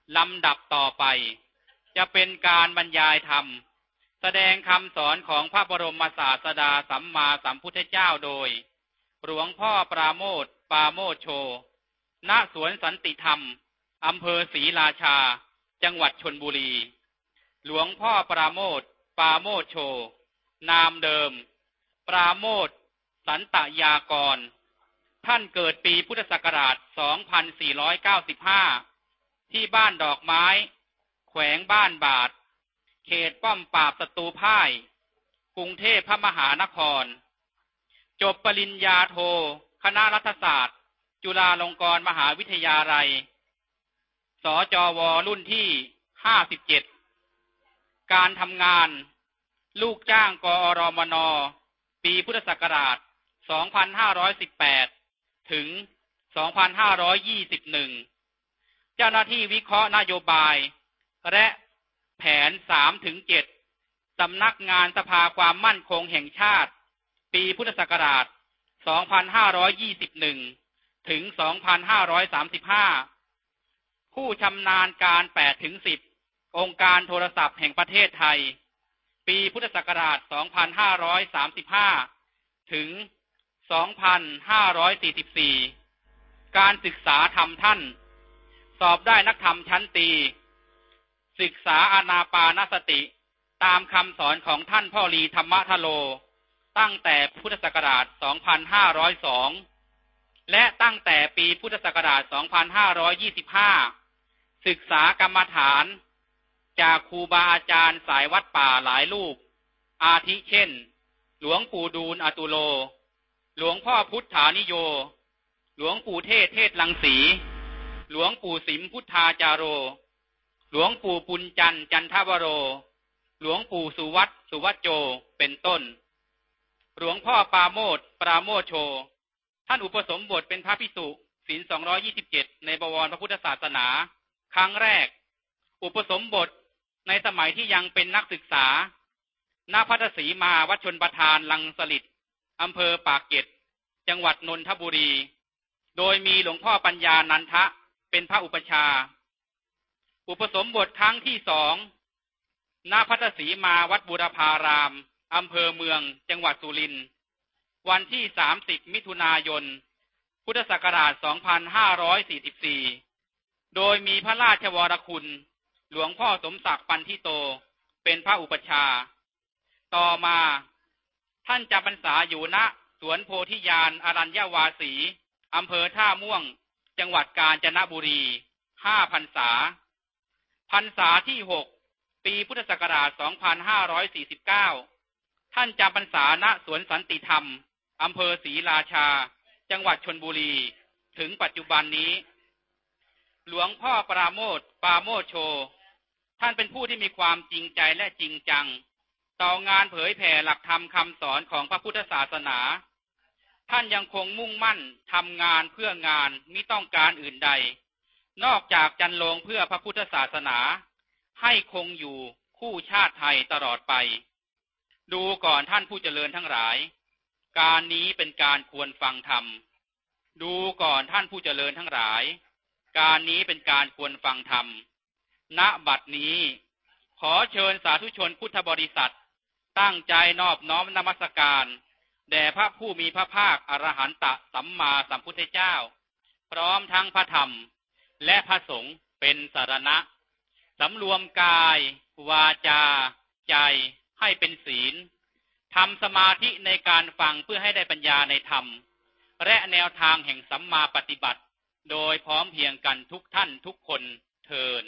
ลำดับต่อไปจะเป็นการบรรยายธรรมแสดงคำสอนของพระบรมศาสดาสัมมาสัมพุทธเจ้าโดยหลวงพ่อปราโมทย์ปราโมทย์โชณสวนสันติธรรมอำเภอศรีราชาจังหวัดชลบุรีหลวงพ่อปราโมทย์ปราโมทย์โชนามเดิมปราโมทย์สันตยากรท่านเกิดปีพุทธศักราช 2495 ที่บ้านดอกไม้แขวงบ้านบาทเขตป้อมปราบศัตรูพ่ายกรุงเทพพระมหานครจบปริญญาโทคณะรัฐศาสตร์จุฬาลงกรณ์มหาวิทยาลัยสจว.รุ่นที่ 57 การทำงานลูกจ้างกอรมน.ปีพุทธศักราช 2518 ถึง 2521 เจ้าหน้าที่วิเคราะห์นโยบายและแผน 3-7 สำนักงานสภาความมั่นคงแห่งชาติปีพุทธศักราช 2521 ถึง 2535 ผู้ชำนาญการ 8-10 องค์การโทรศัพท์แห่งประเทศไทยปีพุทธศักราช 2535 ถึง 2544 การศึกษาธรรมท่านสอบได้นักธรรมชั้นตรีศึกษาอานาปานสติตามคำสอนของท่านพ่อลีธรรมทโลตั้งแต่พุทธศักราช 2502 และตั้งแต่ปีพุทธศักราช 2525 ศึกษากรรมฐานจากครูบาอาจารย์สายวัดป่าหลายรูปอาทิเช่นหลวงปู่ดูลย์อตุโลหลวงพ่อพุทธานิโยหลวงปู่เทศเทศรังสีหลวงปู่สิมพุทธาจาโรหลวงปู่ปุญจันทร์จันทวโรหลวงปู่สุวัตสุวัจโจเป็นต้นหลวงพ่อปราโมทย์ปราโมทย์โชท่านอุปสมบทเป็นพระภิกษุศีล227ในบวรพระพุทธศาสนาครั้งแรกอุปสมบทในสมัยที่ยังเป็นนักศึกษาณพัทสีมาวัดชลประทานลังสลิดอำเภอปากเกร็ดจังหวัดนนทบุรีโดยมีหลวงพ่อปัญญานันทะเป็นพระอุปชาอุปสมบทครั้งที่2ณพัทสีมาวัดบูรพารามอำเภอเมืองจังหวัดสุรินทร์วันที่30มิถุนายนพุทธศักราช 2544 โดยมีพระราชวรคุณหลวงพ่อสมศักดิ์ปันธิโตเป็นพระอุปชาต่อมาท่านจำพรรษาอยู่ณสวนโพธิญาณอรัญญวาสีอำเภอท่าม่วงจังหวัดกาญจนบุรี5 พรรษาพรรษาที่6ปีพุทธศักราช 2549 ท่านจำพรรษาณสวนสันติธรรมอำเภอศรีราชาจังหวัดชลบุรีถึงปัจจุบันนี้หลวงพ่อปราโมทย์ปราโมทย์โชท่านเป็นผู้ที่มีความจริงใจและจริงจังต่องานเผยแผ่หลักธรรมคำสอนของพระพุทธศาสนาท่านยังคงมุ่งมั่นทำงานเพื่องานมิต้องการอื่นใดนอกจากจันโลงเพื่อพระพุทธศาสนาให้คงอยู่คู่ชาติไทยตลอดไปดูก่อนท่านผู้เจริญทั้งหลายการนี้เป็นการควรฟังธรรมดูก่อนท่านผู้เจริญทั้งหลายการนี้เป็นการควรฟังธรรมณบัดนี้ขอเชิญสาธุชนพุทธบริษัทตั้งใจนอบน้อมนมัสการแด่พระผู้มีพระภาคอรหันตสัมมาสัมพุทธเจ้าพร้อมทั้งพระธรรมและพระสงฆ์เป็นสรณะสำรวมกายวาจาใจให้เป็นศีลทำสมาธิในการฟังเพื่อให้ได้ปัญญาในธรรมและแนวทางแห่งสัมมาปฏิบัติโดยพร้อมเพรียงกันทุกท่านทุกคนเทิน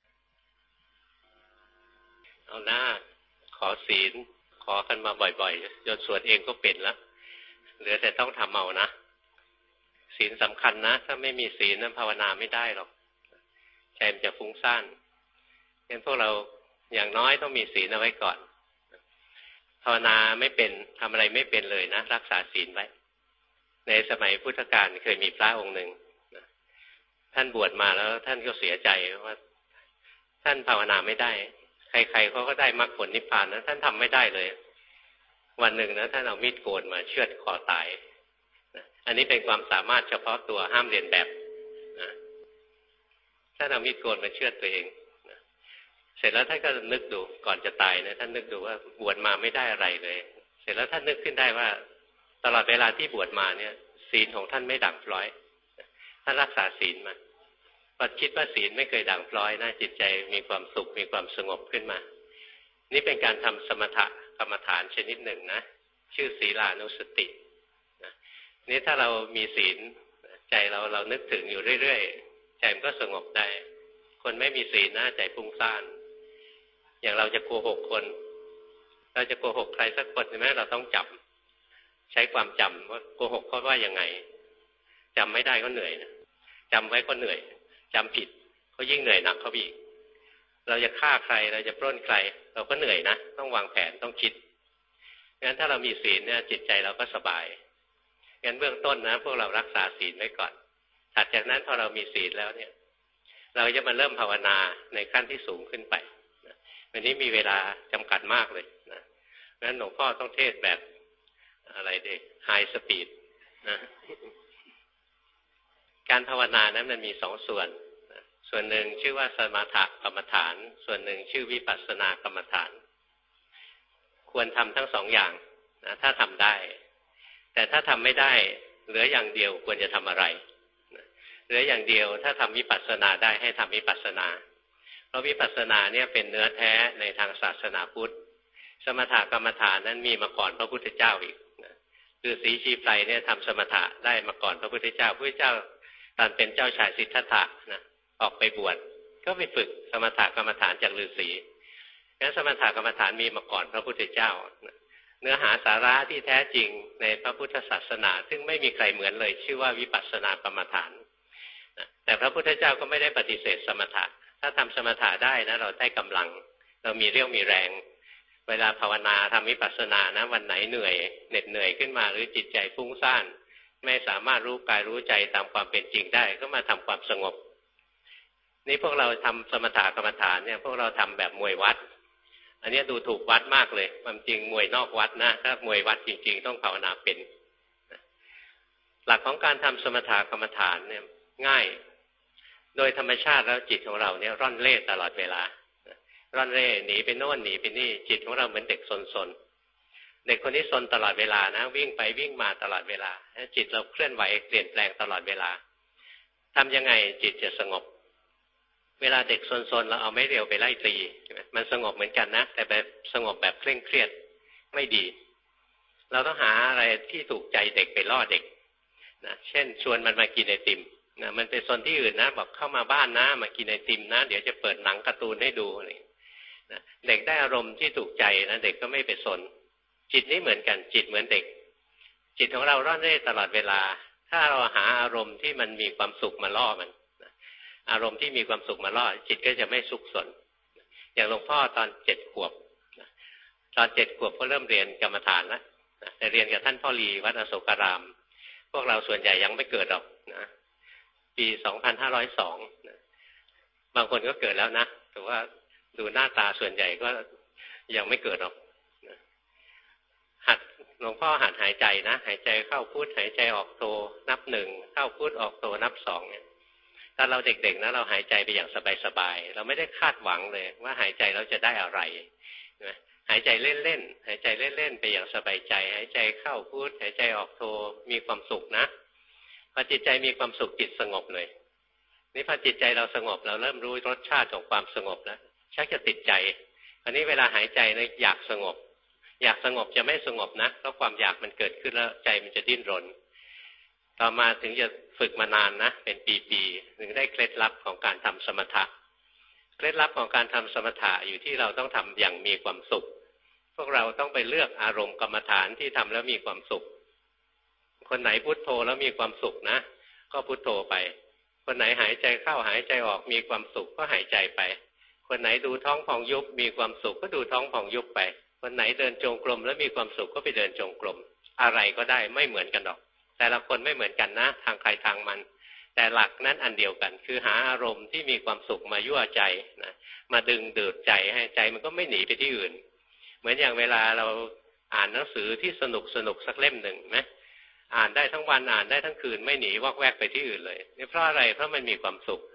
เอาหน้าขอศีลขอกันมาบ่อยๆจนสวดเองก็เป็นแล้วเหลือแต่ต้องทำเอานะศีลสำคัญนะถ้าไม่มีศีลนั้นภาวนาไม่ได้หรอกใจมันจะฟุ้งซ่านงั้นพวกเราอย่างน้อยต้องมีศีลเอาไว้ก่อนภาวนาไม่เป็นทำอะไรไม่เป็นเลยนะรักษาศีลไว้ในสมัยพุทธกาลเคยมีพระองค์หนึ่งท่านบวชมาแล้วท่านก็เสียใจว่าท่านภาวนาไม่ได้ใครๆเขาก็ได้มรรคผลนิพพานนะท่านทำไม่ได้เลยวันหนึ่งนะท่านเอามีดโกนมาเชือดคอตายอันนี้เป็นความสามารถเฉพาะตัวห้ามเรียนแบบนะท่านเอามีดโกนมาเชือดตัวเองเสร็จแล้วท่านก็นึกดูก่อนจะตายนะท่านนึกดูว่าบวชมาไม่ได้อะไรเลยเสร็จแล้วท่านนึกขึ้นได้ว่าตลอดเวลาที่บวชมาเนี่ยศีลของท่านไม่ด่างพร้อยท่านรักษาศีลมาพอคิดว่าศีลไม่เคยด่างพร้อยนะจิตใจมีความสุขมีความสงบขึ้นมานี่เป็นการทำสมถะกรรมฐานชนิดหนึ่งนะชื่อศีลานุสตินี่ถ้าเรามีศีลใจเรานึกถึงอยู่เรื่อยๆใจมันก็สงบได้คนไม่มีศีลนะใจฟุ้งซ่านอย่างเราจะโกหกคนเราจะโกหกใครสักคนใช่ไหมเราต้องจำใช้ความจำว่าโกหกเขาว่ายังไงจำไม่ได้ก็เหนื่อยนะจำไว้ก็เหนื่อยจำผิดก็ยิ่งเหนื่อยหนักเขาอีกเราจะฆ่าใครเราจะปล้นใครเราก็เหนื่อยนะต้องวางแผนต้องคิดงั้นถ้าเรามีศีลเนี่ยจิตใจเราก็สบายงั้นเบื้องต้นนะพวกเรารักษาศีลไว้ก่อนถัดจากนั้นพอเรามีศีลแล้วเนี่ยเราจะมาเริ่มภาวนาในขั้นที่สูงขึ้นไปวันนี้มีเวลาจำกัดมากเลยนะงั้นหลวงพ่อต้องเทศแบบอะไรดีไฮสปีดนะการภาวนานั้นมันมีสองส่วนส่วนหนึ่งชื่อว่าสมถกรรมฐานส่วนหนึ่งชื่อวิปัสสนากรรมฐานควรทำทั้งสองอย่างนะถ้าทำได้แต่ถ้าทำไม่ได้เหลืออย่างเดียวควรจะทำอะไรเหลืออย่างเดียวถ้าทำวิปัสสนาได้ให้ทำวิปัสสนาเพราะวิปัสสนาเนี่ยเป็นเนื้อแท้ในทางศาสนาพุทธสมถกรรมฐานนั้นมีมาก่อนพระพุทธเจ้าอีกคือศรีชีไพรเนี่ยทำสมถะได้มาก่อนพระพุทธเจ้าพระพุทธเจ้าตอนเป็นเจ้าชายสิทธัตถะนะออกไปบวชก็ไปฝึกสมถกรรมฐานจากฤาษีงั้นสมถกรรมฐานมีมาก่อนพระพุทธเจ้าเนื้อหาสาระที่แท้จริงในพระพุทธศาสนาซึ่งไม่มีใครเหมือนเลยชื่อว่าวิปัสสนากรรมฐานแต่พระพุทธเจ้าก็ไม่ได้ปฏิเสธสมถะถ้าทำสมถะได้นะเราได้กำลังเรามีเรี่ยวมีแรงเวลาภาวนาทำวิปัสสนานะวันไหนเหนื่อยเหน็ดเหนื่อยขึ้นมาหรือจิตใจฟุ้งซ่านไม่สามารถรู้กายรู้ใจตามความเป็นจริงได้ก็มาทำความสงบนี่พวกเราทำสมถะกรรมฐานเนี่ยพวกเราทำแบบมวยวัดอันนี้ดูถูกวัดมากเลยความจริงมวยนอกวัดนะถ้ามวยวัดจริงๆต้องภาวนาเป็นหลักของการทำสมถะกรรมฐานเนี่ยง่ายโดยธรรมชาติแล้วจิตของเราเนี่ยร่อนเร่ตลอดเวลาร่อนเร่หนีไปโน่นหนีไปนี่จิตของเราเหมือนเด็กซนๆเด็กคนนี้ซนตลอดเวลานะวิ่งไปวิ่งมาตลอดเวลาจิตเราเคลื่อนไหวเปลี่ยนแปลงตลอดเวลาทำยังไงจิตจะสงบเวลาเด็กซนๆเราเอาไม้เรียวไปไล่ตีมันสงบเหมือนกันนะแต่แบบสงบแบบเคร่งเครียดไม่ดีเราต้องหาอะไรที่ถูกใจเด็กไปล่อเด็กนะเช่นชวนมันมากินไอติมนะมันไปซนที่อื่นนะบอกเข้ามาบ้านนะมากินไอติมนะเดี๋ยวจะเปิดหนังการ์ตูนให้ดูนะเด็กได้อารมณ์ที่ถูกใจนะเด็กก็ไม่ไปสนจิตนี้เหมือนกันจิตเหมือนเด็กจิตของเราร่อนเร่ตลอดเวลาถ้าเราหาอารมณ์ที่มันมีความสุขมาล่อมันอารมณ์ที่มีความสุขมาล่อจิตก็จะไม่สุขสนอย่างหลวงพ่อตอน7 ขวบตอน7 ขวบก็เริ่มเรียนกรรมฐานแล้วแต่เรียนกับท่านพ่อลีวัดอโศการามพวกเราส่วนใหญ่ยังไม่เกิดหรอกนะปี2502นะบางคนก็เกิดแล้วนะแต่ว่าดูหน้าตาส่วนใหญ่ก็ยังไม่เกิดหรอกนะหัดหลวงพ่อหัดหายใจนะหายใจเข้าพุทหายใจออกโทนับ1เข้าพุทออกโทนับ2เนี่ยตอนเราเด็กๆนะเราหายใจไปอย่างสบายๆเราไม่ได้คาดหวังเลยว่าหายใจเราจะได้อะไรนะหายใจเล่นๆหายใจเล่นๆไปอย่างสบายใจหายใจเข้าพุทหายใจออกโทมีความสุขนะพอจิตใจมีความสุขจิตสงบเลยนี่พอจิตใจเราสงบเราเริ่มรู้รสชาติของความสงบแล้วชักจะติดใจอันนี้เวลาหายใจนะอยากสงบจะไม่สงบนะเพราะความอยากมันเกิดขึ้นแล้วใจมันจะดิ้นรนต่อมาถึงจะฝึกมานานนะเป็นปีๆถึงได้เคล็ดลับของการทำสมถะเคล็ดลับของการทำสมถะอยู่ที่เราต้องทำอย่างมีความสุขพวกเราต้องไปเลือกอารมณ์กรรมฐานที่ทำแล้วมีความสุขคนไหนพุทโธแล้วมีความสุขนะก็พุทโธไปคนไหนหายใจเข้าหายใจออกมีความสุขก็หายใจไปคนไหนดูท้องพองยุบมีความสุขก็ดูท้องพองยุบไปคนไหนเดินจงกรมแล้วมีความสุขก็ไปเดินจงกรมอะไรก็ได้ไม่เหมือนกันหรอกแต่ละคนไม่เหมือนกันนะทางใครทางมันแต่หลักนั้นอันเดียวกันคือหาอารมณ์ที่มีความสุขมายั่วใจนะมาดึงดูดใจให้ใจมันก็ไม่หนีไปที่อื่นเหมือนอย่างเวลาเราอ่านหนังสือที่สนุกสักเล่มหนึ่งไหมอ่านได้ทั้งวันอ่านได้ทั้งคืนไม่หนีวอกแวกไปที่อื่นเลยนี่เพราะอะไรเพราะมันมีความสุข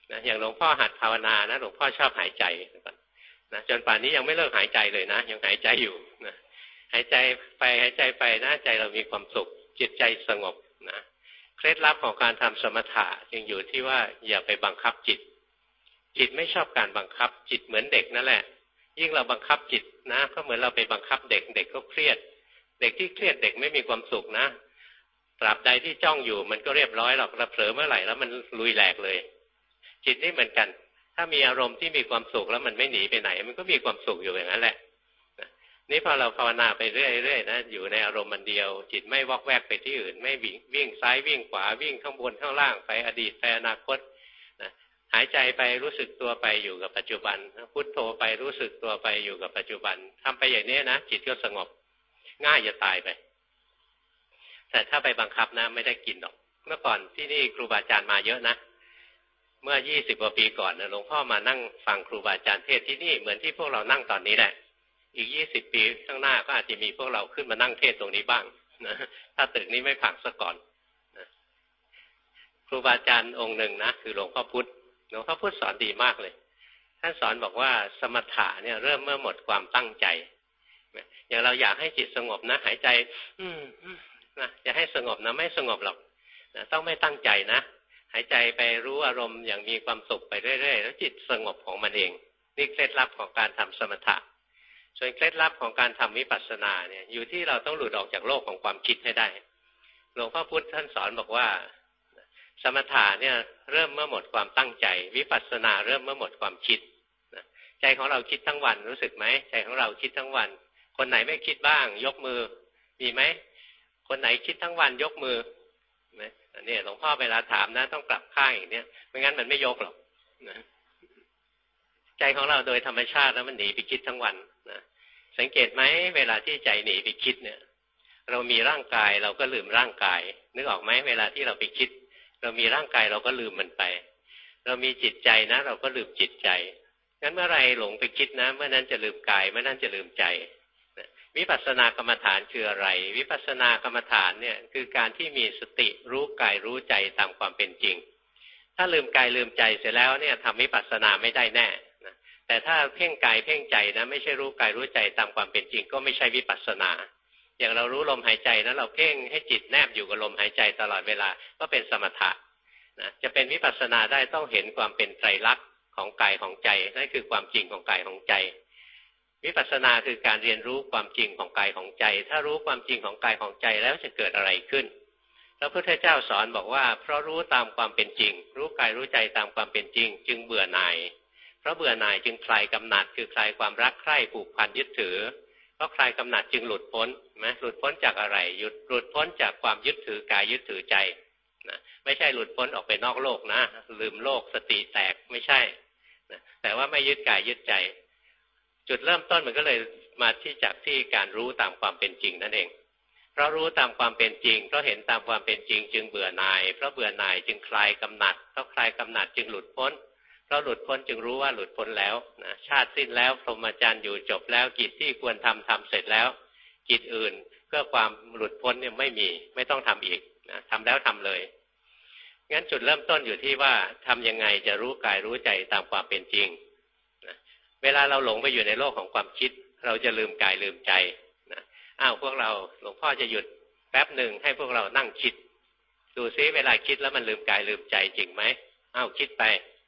นะอย่างหลวงพ่อหัดภาวนานะหลวงพ่อชอบหายใจนะจนป่านนี้ยังไม่เลิกหายใจเลยนะยังหายใจอยู่นะหายใจไปนะใจเรามีความสุขจิตใจสงบนะเคล็ดลับของการทำสมถะจึงอยู่ที่ว่าอย่าไปบังคับจิตไม่ชอบการบังคับจิตเหมือนเด็กนั่นแหละยิ่งเราบังคับจิตนะก็เหมือนเราไปบังคับเด็กก็เครียดเด็กที่เครียดเด็กไม่มีความสุขนะตราบใดที่จ้องอยู่มันก็เรียบร้อยหรอกเราเผลอเมื่อไหร่แล้วมันลุยแหลกเลยจิตนี่เหมือนกันถ้ามีอารมณ์ที่มีความสุขแล้วมันไม่หนีไปไหนมันก็มีความสุขอยู่อย่างนั้นแหละนี่พอเราภาวนาไปเรื่อยๆนะอยู่ในอารมณ์มันเดียวจิตไม่วอกแวกไปที่อื่นไม่วิ่งซ้ายวิ่งขวาวิ่งข้างบนข้างล่างไปอดีตไปอนาคตนะหายใจไปรู้สึกตัวไปอยู่กับปัจจุบันพุทโธไปรู้สึกตัวไปอยู่กับปัจจุบันทำไปอย่างนี้นะจิตก็สงบง่ายจะตายไปแต่ถ้าไปบังคับนะไม่ได้กินหรอกเมื่อก่อนที่นี่ครูบาอาจารย์มาเยอะนะเมื่อ20 กว่าปีก่อนนะหลวงพ่อมานั่งฟังครูบาอาจารย์เทศที่นี่เหมือนที่พวกเรานั่งตอนนี้แหละอีก20 ปีข้างหน้าก็อาจจะมีพวกเราขึ้นมานั่งเทศตรงนี้บ้างนะถ้าตึกนี้ไม่พังซะก่อนนะครูบาอาจารย์องค์หนึ่งนะคือหลวงพ่อพุธสอนดีมากเลยท่านสอนบอกว่าสมถะเนี่ยเริ่มเมื่อหมดความตั้งใจอย่างเราอยากให้จิตสงบนะหายใจนะจะให้สงบนะไม่สงบหรอกนะต้องไม่ตั้งใจนะหายใจไปรู้อารมณ์อย่างมีความสุขไปเรื่อยๆแล้วจิตสงบของมันเองนี่เคล็ดลับของการทำสมถะส่วนเคล็ดลับของการทำวิปัสสนาเนี่ยอยู่ที่เราต้องหลุดออกจากโลกของความคิดให้ได้หลวงพ่อพุธท่านสอนบอกว่าสมถะเนี่ยเริ่มเมื่อหมดความตั้งใจวิปัสสนาเริ่มเมื่อหมดความคิดใจของเราคิดทั้งวันรู้สึกไหมใจของเราคิดทั้งวันคนไหนไม่คิดบ้างยกมือมีไหมคนไหนคิดทั้งวันยกมือนะนี่หลวงพ่อเวลาถามนะต้องกลับข้างอย่างเนี้ยไม่งั้นมันไม่ยกหรอกนะใจของเราโดยธรรมชาติแล้วมันหนีไปคิดทั้งวันนะสังเกตไหมเวลาที่ใจหนีไปคิดเนี่ยเรามีร่างกายเราก็ลืมร่างกายนึกออกไหมเวลาที่เราไปคิดเรามีร่างกายเราก็ลืมมันไปเรามีจิตใจนะเราก็ลืมจิตใจงั้นเมื่อไรหลงไปคิดนะเมื่อนั้นจะลืมกายเมื่อนั้นจะลืมใจวิปัสสนากรรมฐานคืออะไรวิปัสสนากรรมฐานเนี่ยคือการที่มีสติรู้กายรู้ใจตามความเป็นจริงถ้าลืมกายลืมใจเสร็จแล้วเนี่ยทำวิปัสสนาไม่ได้แน่นะแต่ถ้าเพ่งกายเพ่งใจนะไม่ใช่รู้กายรู้ใจตามความเป็นจริงก็ไม่ใช่วิปัสสนาอย่างเรารู้ลมหายใจนะเราเพ่งให้จิตแนบอยู่กับลมหายใจตลอดเวลาก็เป็นสมถะนะจะเป็นวิปัสสนาได้ต้องเห็นความเป็นไตรลักษณ์ของกายของใจนั่นคือความจริงของกายของใจวิปัสสนาคือการเรียนรู้ความจริงของกายของใจถ้ารู้ความจริงของกายของใจแล้วจะเกิดอะไรขึ้นพระพุทธเจ้าสอนบอกว่าเพราะรู้ตามความเป็นจริงรู้กายรู้ใจตามความเป็นจริงจึงเบื่อหน่ายเพราะเบื่อหน่ายจึงคลายกำหนัดคือคลายความรักใคร่ผูกพันยึดถือเพราะคลายกำหนัดจึงหลุดพ้นหลุดพ้นจากอะไรหลุดพ้นจากความยึดถือกายยึดถือใจนะไม่ใช่หลุดพ้นออกไปนอกโลกนะลืมโลกสติแตกไม่ใช่นะแต่ว่าไม่ยึดกายยึดใจจุดเริ่มต้นมันก็เลยมาจากที่การรู้ตามความเป็นจริงนั่นเองเพราะรู้ตามความเป็นจริงเพราะเห็นตามความเป็นจริงจึงเบื่อหน่ายเพราะเบื่อหน่ายจึงคลายกำหนัดเพราะคลายกำหนัดจึงหลุดพ้นเพราะหลุดพ้นจึงรู้ว่าหลุดพ้นแล้วนะชาติสิ้นแล้วพรหมจรรย์อยู่จบแล้วกิจที่ควรทำเสร็จแล้วกิจอื่นเพื่อความหลุดพ้นเนี่ยไม่มีไม่ต้องทำอีกนะทำแล้วทำเลยงั้นจุดเริ่มต้นอยู่ที่ว่าทำยังไงจะรู้กายรู้ใจตามความเป็นจริงเวลาเราหลงไปอยู่ในโลกของความคิดเราจะลืมกายลืมใจนะพวกเราหลวงพ่อจะหยุดแป๊บหนึ่งให้พวกเรานั่งคิดดูซิเวลาคิดแล้วมันลืมกายลืมใจจริงไหมคิดไป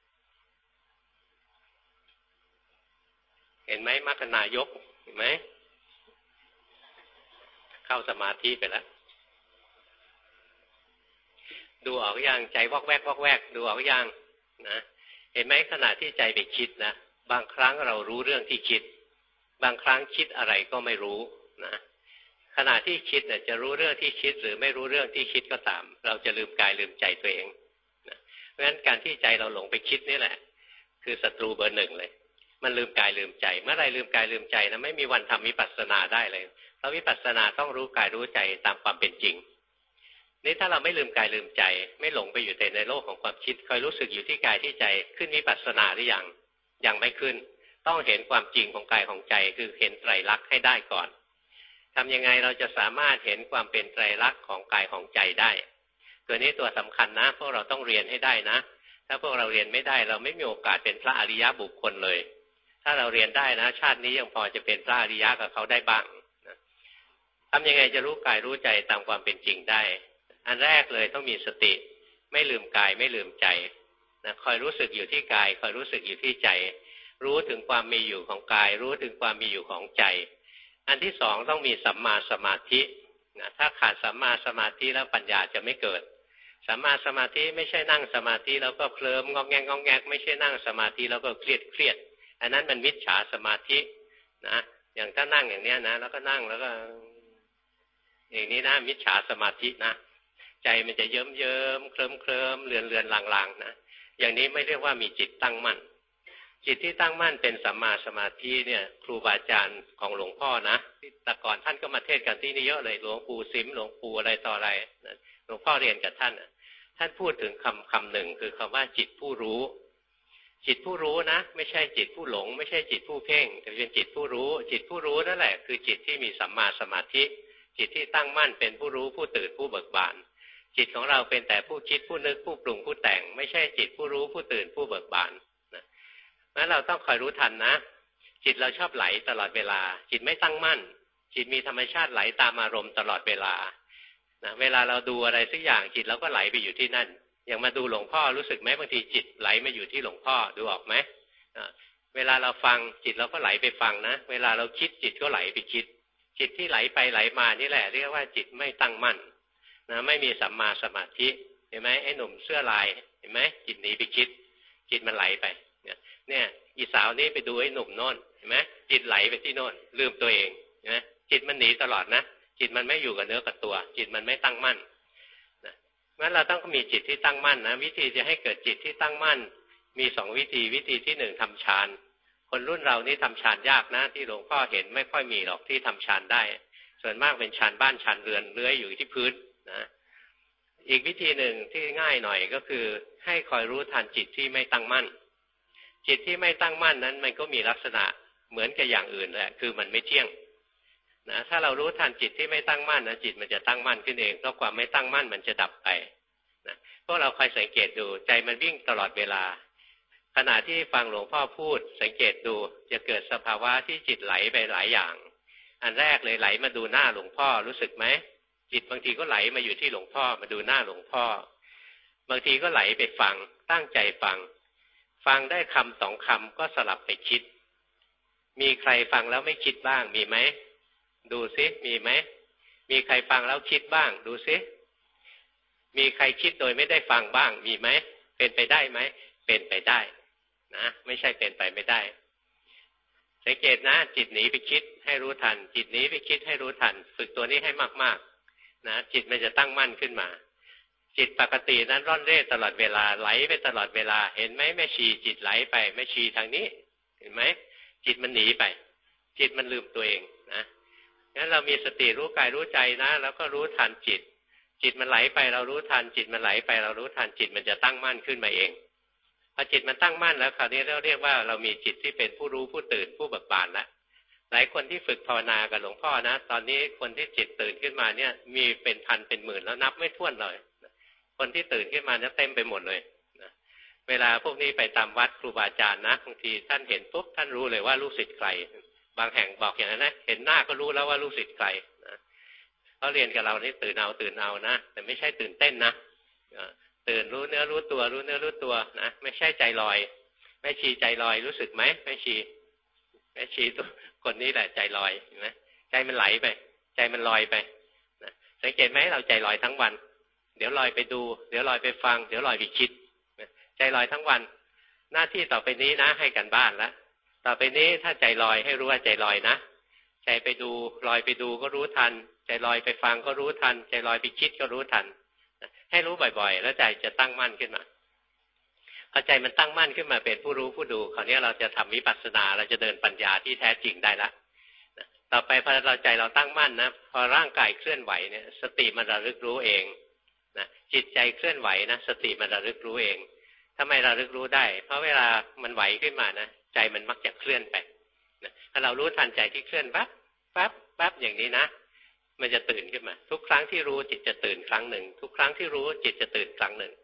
เห็นไหมมรรคนายกเห็นไหมเข้าสมาธิไปแล้วดูออกยังใจวอกแวกวอกแวกดูออกยังนะเห็นไหมขณะที่ใจไปคิดนะบางครั้งเรารู้เรื่องที่คิดบางครั้งคิดอะไรก็ไม่รู้นะขณะที่คิดจะรู้เรื่องที่คิดหรือไม่รู้เรื่องที่คิดก็ตามเราจะลืมกายลืมใจตัวเองนะเพราะฉะนั้นการที่ใจเราหลงไปคิดนี่แหละคือศัตรูเบอร์หนึ่งเลยมันลืมกายลืมใจเมื่อไรลืมกายลืมใจนะไม่มีวันทำวิปัสสนาได้เลยเพราะวิปัสสนาต้องรู้กายรู้ใจตามความเป็นจริงนี่ถ้าเราไม่ลืมกายลืมใจไม่หลงไปอยู่แต่ในโลกของความคิดคอยรู้สึกอยู่ที่กายที่ใจขึ้นวิปัสสนาหรือยังไม่ขึ้นต้องเห็นความจริงของกายของใจคือเห็นไตรลักษณ์ให้ได้ก่อนทำยังไงเราจะสามารถเห็นความเป็นไตรลักษณ์ของกายของใจได้ตัวนี้ตัวสำคัญนะพวกเราต้องเรียนให้ได้นะถ้าพวกเราเรียนไม่ได้เราไม่มีโอกาสเป็นพระอริยบุคคลเลยถ้าเราเรียนได้นะชาตินี้ยังพอจะเป็นพระอริยะกับเขาได้บ้างนะทำยังไงจะรู้กายรู้ใจตามความเป็นจริงได้อันแรกเลยต้องมีสติไม่ลืมกายไม่ลืมใจนะคอยรู้สึกอยู่ที่กายคอยรู้สึกอยู่ที่ใจรู้ถึงความมีอยู่ของกายรู้ถึงความมีอยู่ของใจอันที่สองต้องมีสัมมาสมาธินะถ้าขาดสัมมาสมาธิแล้วปัญญาจะไม่เกิดสัมมาสมาธิไม่ใช่นั่งสมาธิแล้วก็เคลิ้มงอกแงกงอกแงกไม่ใช่นั่งสมาธิแล้วก็เครียดอันนั้นมันมิจฉาสมาธินะอย่างถ้านั่งอย่างเนี้ยนะแล้วก็นั่งแล้วก็อย่างนี้นะมิจฉาสมาธินะใจมันจะเยิ้มเคลิ้มเลือนลางๆนะอย่างนี้ไม่เรียกว่ามีจิตตั้งมั่นจิตที่ตั้งมั่นเป็นสัมมาสมาธิเนี่ยครูบาอาจารย์ของหลวงพ่อนะแต่ก่อนท่านก็มาเทศกันที่นี่เยอะเลยหลวงปู่สิมหลวงปู่อะไรต่ออะไรหลวงพ่อเรียนกับท่านท่านพูดถึงคำหนึ่งคือคำว่าจิตผู้รู้จิตผู้รู้นะไม่ใช่จิตผู้หลงไม่ใช่จิตผู้เพ่งแต่เป็นจิตผู้รู้จิตผู้รู้นั่นแหละคือจิตที่มีสัมมาสมาธิจิตที่ตั้งมั่นเป็นผู้รู้ผู้ตื่นผู้เบิกบานจิตของเราเป็นแต่ผู้คิดผู้นึกผู้ปรุงผู้แต่งไม่ใช่จิตผู้รู้ผู้ตื่นผู้เบิกบานงั้นเราต้องคอยรู้ทันนะจิตเราชอบไหลตลอดเวลาจิตไม่ตั้งมั่นจิตมีธรรมชาติไหลตามอารมณ์ตลอดเวลานะเวลาเราดูอะไรสักอย่างจิตเราก็ไหลไปอยู่ที่นั่นอย่างมาดูหลวงพ่อรู้สึกไหมบางทีจิตไหลมาอยู่ที่หลวงพ่อดูออกไหมเวลาเราฟังจิตเราก็ไหลไปฟังนะเวลาเราคิดจิตก็ไหลไปคิดจิตที่ไหลไปไหลมานี่แหละเรียกว่าจิตไม่ตั้งมั่นนะไม่มีสัมมาสมาธิเห็นไหมไอ้หนุ่มเสื้อลายเห็นไหมจิตหนีไปคิดจิตมันไหลไปเนี่ยอีสาวนี้ไปดูไอ้หนุ่มโน่นเห็นไหมจิตไหลไปที่โน่นลืมตัวเองเห็นไหมจิตมันหนีตลอดนะจิตมันไม่อยู่กับเนื้อกับตัวจิตมันไม่ตั้งมั่นนะงั้นเราต้องมีจิตที่ตั้งมั่นนะวิธีจะให้เกิดจิตที่ตั้งมั่นมีสองวิธีวิธีที่หนึ่งทำฌานคนรุ่นเรานี่ทำฌานยากนะที่หลวงพ่อเห็นไม่ค่อยมีหรอกที่ทำฌานได้ส่วนมากเป็นฌานบ้านฌานเรือนเลื้อยอยู่ที่พื้นนะอีกวิธีหนึ่งที่ง่ายหน่อยก็คือให้คอยรู้ทันจิตที่ไม่ตั้งมั่นจิตที่ไม่ตั้งมั่นนั้นมันก็มีลักษณะเหมือนกับอย่างอื่นแหละคือมันไม่เที่ยงนะถ้าเรารู้ทันจิตที่ไม่ตั้งมั่นนะจิตมันจะตั้งมั่นขึ้นเองเพราะความไม่ตั้งมั่นมันจะดับไปนะพวกเราคอยสังเกตดูใจมันวิ่งตลอดเวลาขณะที่ฟังหลวงพ่อพูดสังเกตดูจะเกิดสภาวะที่จิตไหลไปหลายอย่างอันแรกเลยไหลมาดูหน้าหลวงพ่อรู้สึกไหมจิตบางทีก็ไหลมาอยู่ที่หลวงพ่อมาดูหน้าหลวงพ่อบางทีก็ไหลไปฟังตั้งใจฟังได้คำสองคำก็สลับไปคิดมีใครฟังแล้วไม่คิดบ้างมีไหมดูซิมีไหมมีใครฟังแล้วคิดบ้างดูซิมีใครคิดโดยไม่ได้ฟังบ้างมีไหมเป็นไปได้ไหมเป็นไปได้นะไม่ใช่เป็นไปไม่ได้สังเกตนะจิตหนีไปคิดให้รู้ทันจิตหนีไปคิดให้รู้ทันฝึกตัวนี้ให้มากๆนะจิตมันจะตั้งมั่นขึ้นมาจิตปกตินั้นร่อนเร่ตลอดเวลาไหลไปตลอดเวลาเห็นไหมแม่ชีจิตไหลไปแม่ชีทางนี้เห็นไหมจิตมันหนีไปจิตมันลืมตัวเองนะงั้นเรามีสติรู้กายรู้ใจนะแล้วก็รู้ทันจิตมันไหลไปเรารู้ทันจิตมันไหลไปเรารู้ทันจิตมันจะตั้งมั่นขึ้นมาเองพอจิตมันตั้งมั่นแล้วคราวนี้เราเรียกว่าเรามีจิตที่เป็นผู้รู้ผู้ตื่นผู้เบิกบานแล้วหลายคนที่ฝึกภาวนากับหลวงพ่อนะตอนนี้คนที่จิตตื่นขึ้นมาเนี่ยมีเป็นพันเป็นหมื่นแล้วนับไม่ถ้วนเลยคนที่ตื่นขึ้นมาเนี่ยเต็มไปหมดเลยนะเวลาพวกนี้ไปตามวัดครูบาอาจารย์นะบางทีท่านเห็นปุ๊บท่านรู้เลยว่าลูกศิษย์ใครบางแห่งบอกอย่างนั้นนะเห็นหน้าก็รู้แล้วว่าลูกศิษย์ใครนะเขาเรียนกับเรานี่ตื่นเอานะแต่ไม่ใช่ตื่นเต้นนะตื่นรู้เนื้อรู้ตัวนะไม่ใช่ใจลอยแม่ชีใจลอยรู้สึกไหมแม่ชีตัวคนนี้แหละใจลอยเห็นไหมใจมันไหลไปใจมันลอยไปนะสังเกตไหมเราใจลอยทั้งวันเดี๋ยวลอยไปดูเดี๋ยวลอยไปฟังเดี๋ยวลอยไปคิดใจลอยทั้งวันหน้าที่ต่อไปนี้นะให้กันบ้านแล้วต่อไปนี้ถ้าใจลอยให้รู้ว่าใจลอยนะใจไปดูลอยไปดูก็รู้ทันใจลอยไปฟังก็รู้ทันใจลอยไปคิดก็รู้ทันให้รู้บ่อยๆแล้วใจจะตั้งมั่นขึ้นมาพอใจมันตั้งมั่นขึ้นมาเป็นผู้รู้ผู้ดูคราวนี้เราจะทำวิปัสสนาเราจะเดินปัญญาที่แท้จริงได้ละต่อไปพอเราใจเราตั้งมั่นนะพอร่างกายเคลื่อนไหวเนี่ยสติมันระลึกรู้เองนะจิตใจเคลื่อนไหวนะสติมันระลึกรู้เองทำไมระลึกรู้ได้เพราะเวลามันไหวขึ้นมานะใจมันมักจะเคลื่อนไปนะถ้าเรารู้ทันใจที่เคลื่อนแป๊บอย่างนี้นะมันจะตื่นขึ้นมาทุกครั้งที่รู้จิตจะตื่นครั้งหนึ่งทุกครั้งที่รู้จิตจะตื่นครั้งหนึ่งนะ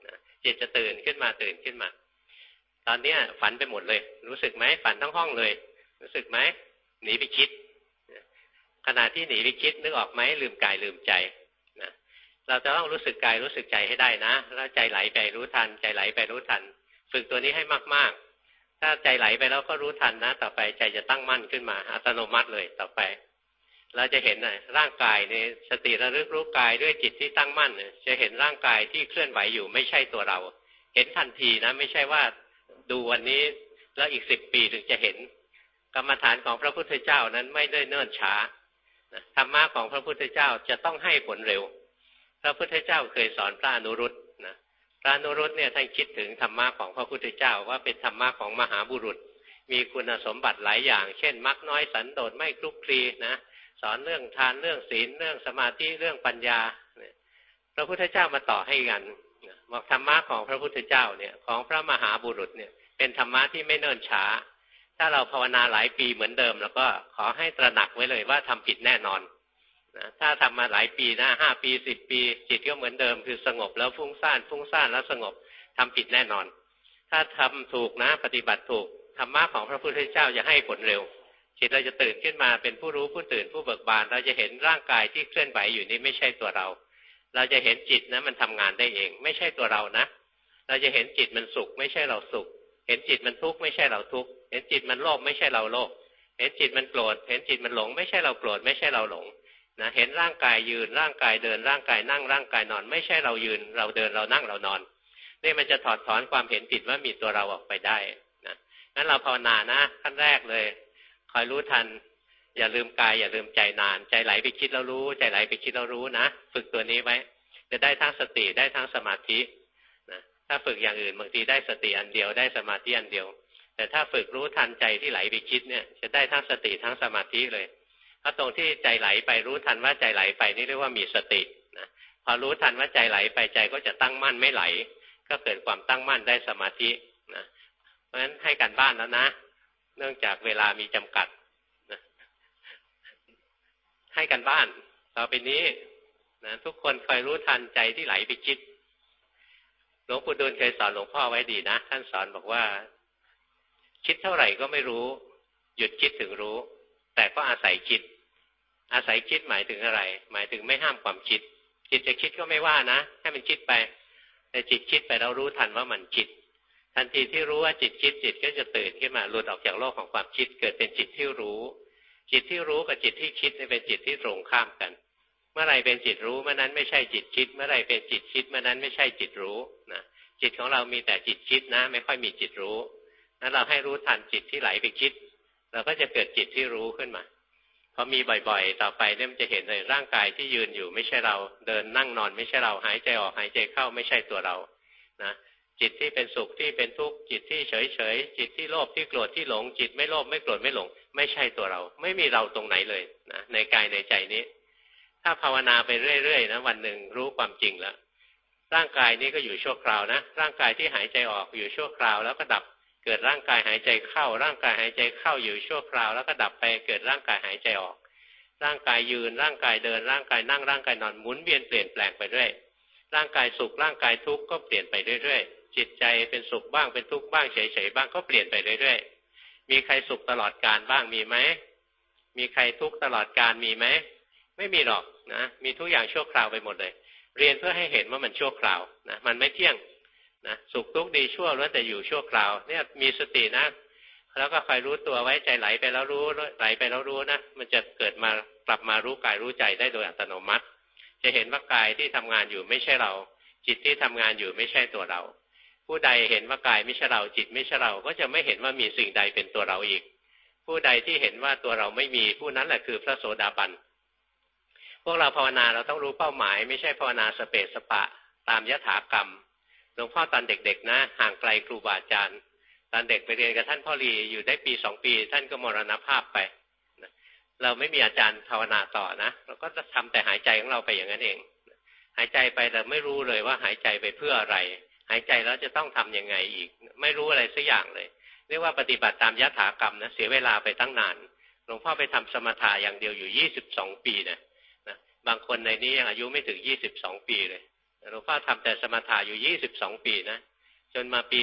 จิตจะตื่นขึ้นมาตอนเนี้ยฝันไปหมดเลยรู้สึกไหมฝันทั้งห้องเลยรู้สึกไหมหนีไปคิดขณะที่หนีไปคิดนึกออกไหมลืมกายลืมใจนะเราจะต้องรู้สึกกายรู้สึกใจให้ได้นะแล้วใจไหลไปรู้ทันใจไหลไปรู้ทันฝึกตัวนี้ให้มากๆถ้าใจไหลไปแล้วก็รู้ทันนะต่อไปใจจะตั้งมั่นขึ้นมาอัตโนมัติเลยต่อไปเราจะเห็นร่างกายในสติระลึกรู้กายด้วยจิตที่ตั้งมั่นจะเห็นร่างกายที่เคลื่อนไหวอยู่ไม่ใช่ตัวเราเห็นทันทีนะไม่ใช่ว่าดูวันนี้แล้วอีก10 ปีถึงจะเห็นกรรมฐานของพระพุทธเจ้านั้นไม่ได้เนิ่นช้าธรรมะของพระพุทธเจ้าจะต้องให้ผลเร็วพระพุทธเจ้าเคยสอนพระอนุรุตนะพระอนุรุตเนี่ยท่านคิดถึงธรรมะของพระพุทธเจ้าว่าเป็นธรรมะของมหาบุรุษมีคุณสมบัติหลายอย่างเช่นมักน้อยสันโดษไม่คลุกคลีนะสอนเรื่องทานเรื่องศีลเรื่องสมาธิเรื่องปัญญาพระพุทธเจ้ามาต่อให้กันบอกธรรมะของพระพุทธเจ้าเนี่ยของพระมหาบุรุษเนี่ยเป็นธรรมะที่ไม่เนิ่นช้าถ้าเราภาวนาหลายปีเหมือนเดิมแล้วก็ขอให้ตระหนักไว้เลยว่าทำผิดแน่นอนนะถ้าทำมาหลายปีนะ5 ปี10 ปีจิตก็เหมือนเดิมคือสงบแล้วฟุ้งซ่านแล้วสงบทำผิดแน่นอนถ้าทำถูกนะปฏิบัติถูกธรรมะของพระพุทธเจ้าจะให้ผลเร็วจิตเราจะตื่นขึ้นมาเป็นผู้รู้ผู้ตื่นผู้เบิกบานเราจะเห็นร่างกายที่เคลื่อนไหวอยู่นี้ไม่ใช่ตัวเราเราจะเห็นจิตนะมันทำงานได้เองไม่ใช่ตัวเรานะเราจะเห็นจิตมันสุขไม่ใช่เราสุขเห็นจิตมันทุกข์ไม่ใช่เราทุกข์เห็นจิตมันโลภไม่ใช่เราโลภเห็นจิตมันโกรธเห็นจิตมันหลงไม่ใช่เราโกรธไม่ใช่เราหลงนะเห็นร่างกายยืนร่างกายเดินร่างกายนั่งร่างกายนอนไม่ใช่เรายืนเราเดินเรานั่งเรานอนนี่มันจะถอดถอนความเห็นผิดว่ามีตัวเราออกไปได้นะงั้นเราภาวนานะขั้นแรกเลยคอยรู้ทันอย่าลืมกายอย่าลืมใจนานใจไหลไปคิดแล้วรู้ใจไหลไปคิดแล้วรู้นะฝึกตัวนี้ไว้จะได้ทั้งสติได้ทั้งสมาธินะถ้าฝึกอย่างอื่นบางทีได้สติอันเดียวได้สมาธิอันเดียวแต่ถ้าฝึกรู้ทันใจที่ไหลไปคิดเนี่ยจะได้ทั้งสติทั้งสมาธิเลยถ้าตรงที่ใจไหลไปรู้ทันว่าใจไหลไปนี่เรียกว่ามีสตินะพอรู้ทันว่าใจไหลไปใจก็จะตั้งมั่นไม่ไหลก็เกิดความตั้งมั่นได้สมาธินะเพราะฉะนั้นให้การบ้านแล้วนะเนื่องจากเวลามีจำกัดนะให้การบ้านต่อไปนี้นะทุกคนคอยรู้ทันใจที่ไหลไปคิดหลวงปู่ดูลเคยสอนหลวงพ่อไว้ดีนะท่านสอนบอกว่าคิดเท่าไหร่ก็ไม่รู้หยุดคิดถึงรู้แต่ก็อาศัยคิดหมายถึงอะไรหมายถึงไม่ห้ามความคิดจิตจะคิดก็ไม่ว่านะให้มันคิดไปแต่จิตคิดไปเรารู้ทันว่ามันคิดทันทีที่รู้ว่าจิตคิดจิตก็จะตื่นขึ้นมาหลุดออกจากโลกของความคิดเกิดเป็นจิตที่รู้จิตที่รู้กับจิตที่คิดเป็นจิตที่ตรงข้ามกันเมื่อไรเป็นจิตรู้เมื่อนั้นไม่ใช่จิตคิดเมื่อไรเป็นจิตคิดเมื่อนั้นไม่ใช่จิตรู้นะจิตของเรามีแต่จิตคิดนะไม่ค่อยมีจิตรู้นั้นเราให้รู้ทันจิตที่ไหลไปคิดเราก็จะเกิดจิตที่รู้ขึ้นมาพอมีบ่อยๆต่อไปเนี่ยมันจะเห็นเลยร่างกายที่ยืนอยู่ไม่ใช่เราเดินนั่งนอนไม่ใช่เราหายใจออกหายใจเข้าไม่ใช่ตัวเรานะจิตที่เป็นสุขที่เป็นทุกข์จิตที่เฉยๆจิตที่โลภที่โกรธที่หลงจิตไม่โลภไม่โกรธไม่หลงไม่ใช่ตัวเราไม่มีเราตรงไหนเลยนะในกายในใจนี้ถ้าภาวนาไปเรื่อยๆนะวันหนึ่งรู้ความจริงแล้วร่างกายนี้ก็อยู่ชั่วคราวนะร่างกายที่หายใจออกอยู่ชั่วคราวแล้วก็ดับเกิดร่างกายหายใจเข้าร่างกายหายใจเข้าอยู่ชั่วคราวแล้วก็ดับไปเกิดร่างกายหายใจออกร่างกายยืนร่างกายเดินร่างกายนั่งร่างกายนอนหมุนเวียนเปลี่ยนแปลงไปเรื่อยร่างกายสุขร่างกายทุกข์ก็เปลี่ยนไปเรื่อยๆจิตใจเป็นสุขบ้างเป็นทุกข์บ้างเฉยๆบ้างก็เปลี่ยนไปเรื่อยๆมีใครสุขตลอดกาลบ้างมีไหมมีใครทุกข์ตลอดกาลมีไหมไม่มีหรอกนะมีทุกอย่างชั่วคราวไปหมดเลยเรียนเพื่อให้เห็นว่ามันชั่วคราวนะมันไม่เที่ยงนะสุขทุกข์ดีชั่วล้วนแต่อยู่ชั่วคราวเนี่ยมีสตินะแล้วก็คอยรู้ตัวไว้ใจไหลไปแล้วรู้ไหลไปแล้วรู้นะมันจะเกิดมากลับมารู้กายรู้ใจได้โดยอัตโนมัติจะเห็นว่ากายที่ทำงานอยู่ไม่ใช่เราจิตที่ทำงานอยู่ไม่ใช่ตัวเราผู้ใดเห็นว่ากายไม่ใช่เราจิตไม่ใช่เราก็จะไม่เห็นว่ามีสิ่งใดเป็นตัวเราอีกผู้ใดที่เห็นว่าตัวเราไม่มีผู้นั้นแหละคือพระโสดาบันพวกเราภาวนาเราต้องรู้เป้าหมายไม่ใช่ภาวนาสเปสสปะตามยถากรรมหลวงพ่อตอนเด็กๆนะห่างไกลครูบาอาจารย์ตอนเด็กไปเรียนกับท่านพ่อรีอยู่ได้ปี2 ปีท่านก็มรณภาพไปเราไม่มีอาจารย์ภาวนาต่อนะเราก็จะทำแต่หายใจของเราไปอย่างนั้นเองหายใจไปแต่ไม่รู้เลยว่าหายใจไปเพื่ออะไรหายใจแล้วจะต้องทํำยังไงอีกไม่รู้อะไรสักอย่างเลยเรียกว่าปฏิบัติตามยถากรรมนะเสียเวลาไปตั้งนานหลวงพ่อไปทำสมถะอย่างเดียวอยู่22 ปีนะบางคนในนี้ยังอายุไม่ถึง22 ปีเลยหลวงพ่อทำแต่สมถะอยู่22 ปีนะจนมาปี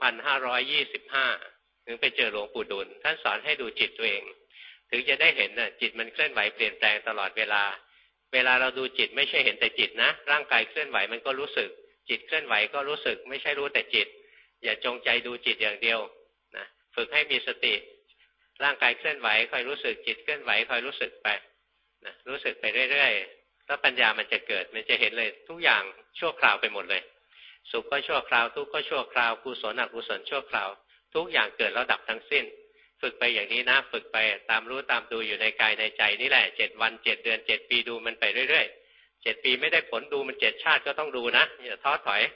2525ถึงไปเจอหลวงปู่ดูลท่านสอนให้ดูจิตตัวเองถึงจะได้เห็นน่ะจิตมันเคลื่อนไหวเปลี่ยนแปลงตลอดเวลาเราดูจิตไม่ใช่เห็นแต่จิตนะร่างกายเคลื่อนไหวมันก็รู้สึกจิตเคลื่อนไหวก็รู้สึกไม่ใช่รู้แต่จิตอย่าจงใจดูจิตอย่างเดียวนะฝึกให้มีสติร่างกายเคลื่อนไหวคอยรู้สึกจิตเคลื่อนไหวคอยรู้สึกไปนะรู้สึกไปเรื่อยๆแล้วปัญญามันจะเกิดมันจะเห็นเลยทุกอย่างชั่วคราวไปหมดเลยสุขก็ชั่วคราวทุกข์ก็ชั่วคราวกุศลอกุศลชั่วคราวทุกอย่างเกิดแล้วดับทั้งสิ้นฝึกไปอย่างนี้นะฝึกไปตามรู้ตามดูอยู่ในกายในใจนี่แหละ7 วัน7 เดือน7 ปีดูมันไปเรื่อยๆ7 ปีไม่ได้ผลดูมัน7 ชาติก็ต้องดูนะอย่าท้อถอย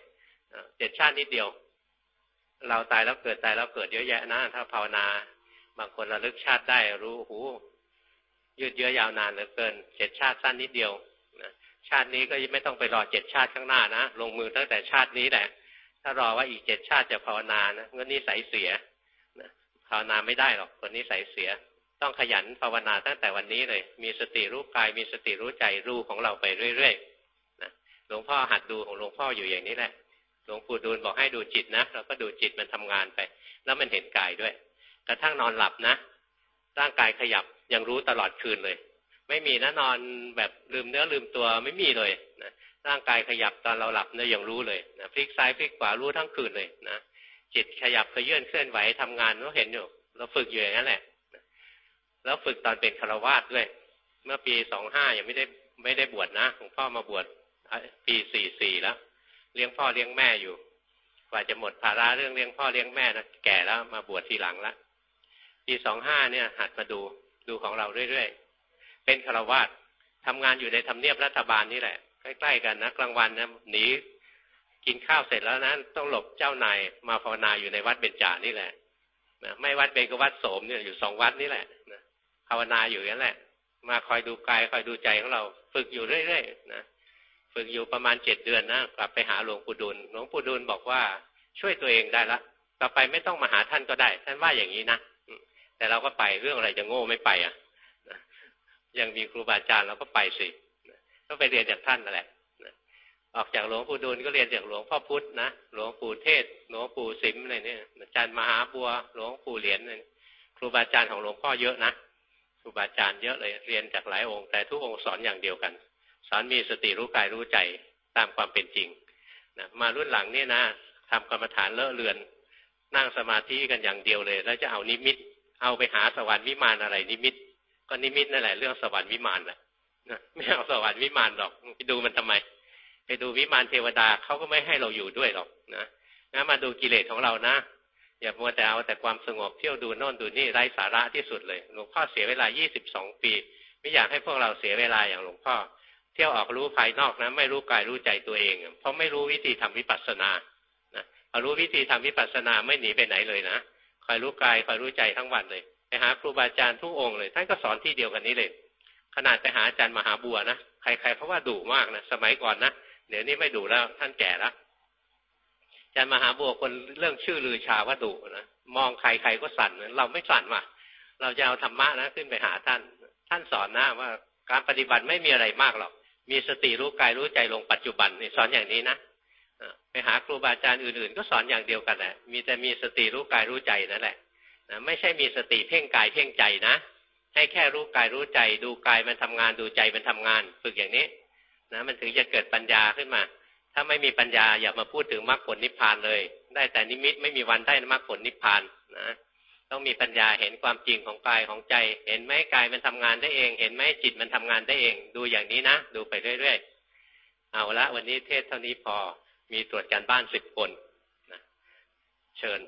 7 ชาตินิดเดียวเราตายแล้วเกิดตายแล้วเกิดเยอะแยะนะถ้าภาวนาบางคนระลึกชาติได้รู้หูยืดเยื้อยาวนานเหลือเกิน7 ชาติสั้นนิดเดียวนะชาตินี้ก็ไม่ต้องไปรอ7 ชาติข้างหน้านะลงมือตั้งแต่ชาตินี้แหละถ้ารอว่าอีก7 ชาติจะภาวนานะงั้นนิสัยเสียนะภาวนาไม่ได้หรอกคนนิสัยเสียต้องขยันภาวนาตั้งแต่วันนี้เลยมีสติรู้กายมีสติรู้ใจรู้ของเราไปเรื่อยๆนะหลวงพ่อหัดดูของหลวงพ่ออยู่อย่างนี้แหละหลวงปู่ดูลบอกให้ดูจิตนะเราก็ดูจิตมันทำงานไปแล้วมันเห็นกายด้วยกระทั่งนอนหลับนะร่างกายขยับยังรู้ตลอดคืนเลยไม่มีนะนอนแบบลืมเนื้อลืมตัวไม่มีเลยนะร่างกายขยับตอนเราหลับเนี่ยยังรู้เลยนะพลิกซ้ายพลิกขวารู้ทั้งคืนเลยนะจิตขยับเขยื่นเคลื่อนไหวทำงานเราเห็นอยู่เราฝึกอยู่อย่างนั้นแหละแล้วฝึกตอนเป็นฆราวาสด้วยเมื่อปี25ยังไม่ได้บวชนะหลวงพ่อมาบวชปี44แล้วเลี้ยงพ่อเลี้ยงแม่อยู่กว่าจะหมดภาระเรื่องเลี้ยงพ่อเลี้ยงแม่นะแก่แล้วมาบวชทีหลังละปี25เนี่ยหัดมาดูของเราเรื่อยๆเป็นฆราวาสทำงานอยู่ในทำเนียบรัฐบาลนี่แหละใกล้ๆกันนะกลางวันนะหนีกินข้าวเสร็จแล้วนะต้องหลบเจ้านายมาภาวนาอยู่ในวัดเบญจานี่แหละนะไม่วัดเบญก็วัดโสมเนี่ยอยู่2 วัดนี่แหละนะภาวนาอยู่อย่างนั้นแหละมาคอยดูกายคอยดูใจของเราฝึกอยู่เรื่อยๆนะฝึกอยู่ประมาณ7 เดือนนะกลับไปหาหลวงปู่ดูลหลวงปู่ดูลบอกว่าช่วยตัวเองได้ละต่อไปไม่ต้องมาหาท่านก็ได้ท่านว่าอย่างนี้นะแต่เราก็ไปเรื่องอะไรจะโง่ไม่ไปอ่ะยังมีครูบาอาจารย์เราก็ไปสิก็ไปเรียนจากท่านนั่นแหละออกจากหลวงปู่ดูลก็เรียนจากหลวงพ่อพุธนะหลวงปู่เทศหลวงปู่สิมอะไรเนี่ยอาจารย์มหาบัวหลวงปู่เหรียญครูบาอาจารย์ของหลวงพ่อเยอะนะครูบาอาจารย์เยอะเลยเรียนจากหลายองค์แต่ทุกองค์สอนอย่างเดียวกันสอนมีสติรู้กายรู้ใจตามความเป็นจริงนะมารุ่นหลังนี่นะทำกรรมฐานเลอะเลือนนั่งสมาธิกันอย่างเดียวเลยแล้วจะเอานิมิตเอาไปหาสวรรค์วิมานอะไรนิมิตก็นิมิตนั่นแหละเรื่องสวรรค์วิมานนะไม่เอาสวรรค์วิมานหรอกไปดูมันทำไมไปดูวิมานเทวดาเขาก็ไม่ให้เราอยู่ด้วยหรอกนะมาดูกิเลสของเรานะอย่ามัวแต่เอาแต่ความสงบเที่ยวดูโน่นดูนี่ไร้สาระที่สุดเลยหลวงพ่อเสียเวลา22 ปีไม่อยากให้พวกเราเสียเวลาอย่างหลวงพ่อเที่ยวออกรู้ภายนอกนะไม่รู้กายรู้ใจตัวเองเพราะไม่รู้วิธีทำวิปัสสนานะพอรู้วิธีทำวิปัสสนาไม่หนีไปไหนเลยนะคอยรู้กายคอยรู้ใจทั้งวันเลยไปหาครูบาอาจารย์ทุกองค์เลยท่านก็สอนที่เดียวกันนี้เลยขนาดไปหาอาจารย์มหาบัวนะใครๆเพราะว่าดุมากนะสมัยก่อนนะเดี๋ยวนี้ไม่ดุแล้วท่านแก่แล้วอาจารย์มหาบัวคนเรื่องชื่อลือชาว่าดุนะมองใครๆก็สั่นเราไม่สั่นว่ะเราจะเอาธรรมะนะขึ้นไปหาท่านสอนนะว่าการปฏิบัติไม่มีอะไรมากหรอกมีสติรู้กายรู้ใจลงปัจจุบันนี่สอนอย่างนี้นะไปหาครูบาอาจารย์อื่นๆก็สอนอย่างเดียวกันแหละมีสติรู้กายรู้ใจนั่นแหละไม่ใช่มีสติเพ่งกายเพ่งใจนะให้แค่รู้กายรู้ใจดูกายมันทำงานดูใจมันทำงานฝึกอย่างนี้นะมันถึงจะเกิดปัญญาขึ้นมาถ้าไม่มีปัญญาอย่ามาพูดถึงมรรคผลนิพพานเลยได้แต่นิมิตไม่มีวันได้มรรคผลนิพพานนะต้องมีปัญญาเห็นความจริงของกายของใจเห็นไหมกายมันทำงานได้เองเห็นไหมจิตมันทำงานได้เองดูอย่างนี้นะดูไปเรื่อยๆเอาละวันนี้เทศเท่านี้พอมีตรวจการบ้าน10 คนนะเชิญ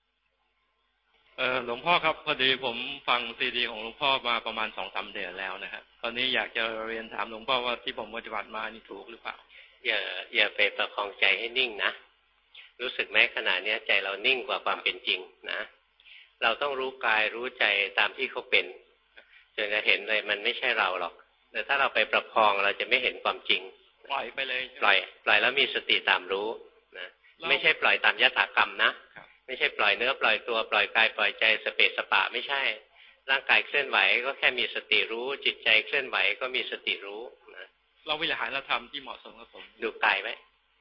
หลวงพ่อครับพอดีผมฟังซีดีของหลวงพ่อมาประมาณ2-3 เดือนแล้วนะครับตอนนี้อยากจะเรียนถามหลวงพ่อว่าที่ผมปฏิบัติมานี่ถูกหรือเปล่าอย่าไปประคองใจให้นิ่งนะรู้สึกไหมขณะนี้ใจเรานิ่งกว่าความเป็นจริงนะเราต้องรู้กายรู้ใจตามที่เขาเป็นจนจะเห็นเลยมันไม่ใช่เราหรอกแต่ถ้าเราไปประคองเราจะไม่เห็นความจริงปล่อยไปเลยปล่อยแล้วมีสติตามรู้นะไม่ใช่ปล่อยตามยถากรรมนะไม่ใช่ปล่อยเนื้อปล่อยตัวปล่อยกายปล่อยใจสเปสปะไม่ใช่ร่างกายเคลื่อนไหวก็แค่มีสติรู้จิตใจเคลื่อนไหวก็มีสติรู้นะเราวิหารธรรมที่เหมาะสมกับผมดูกายไว้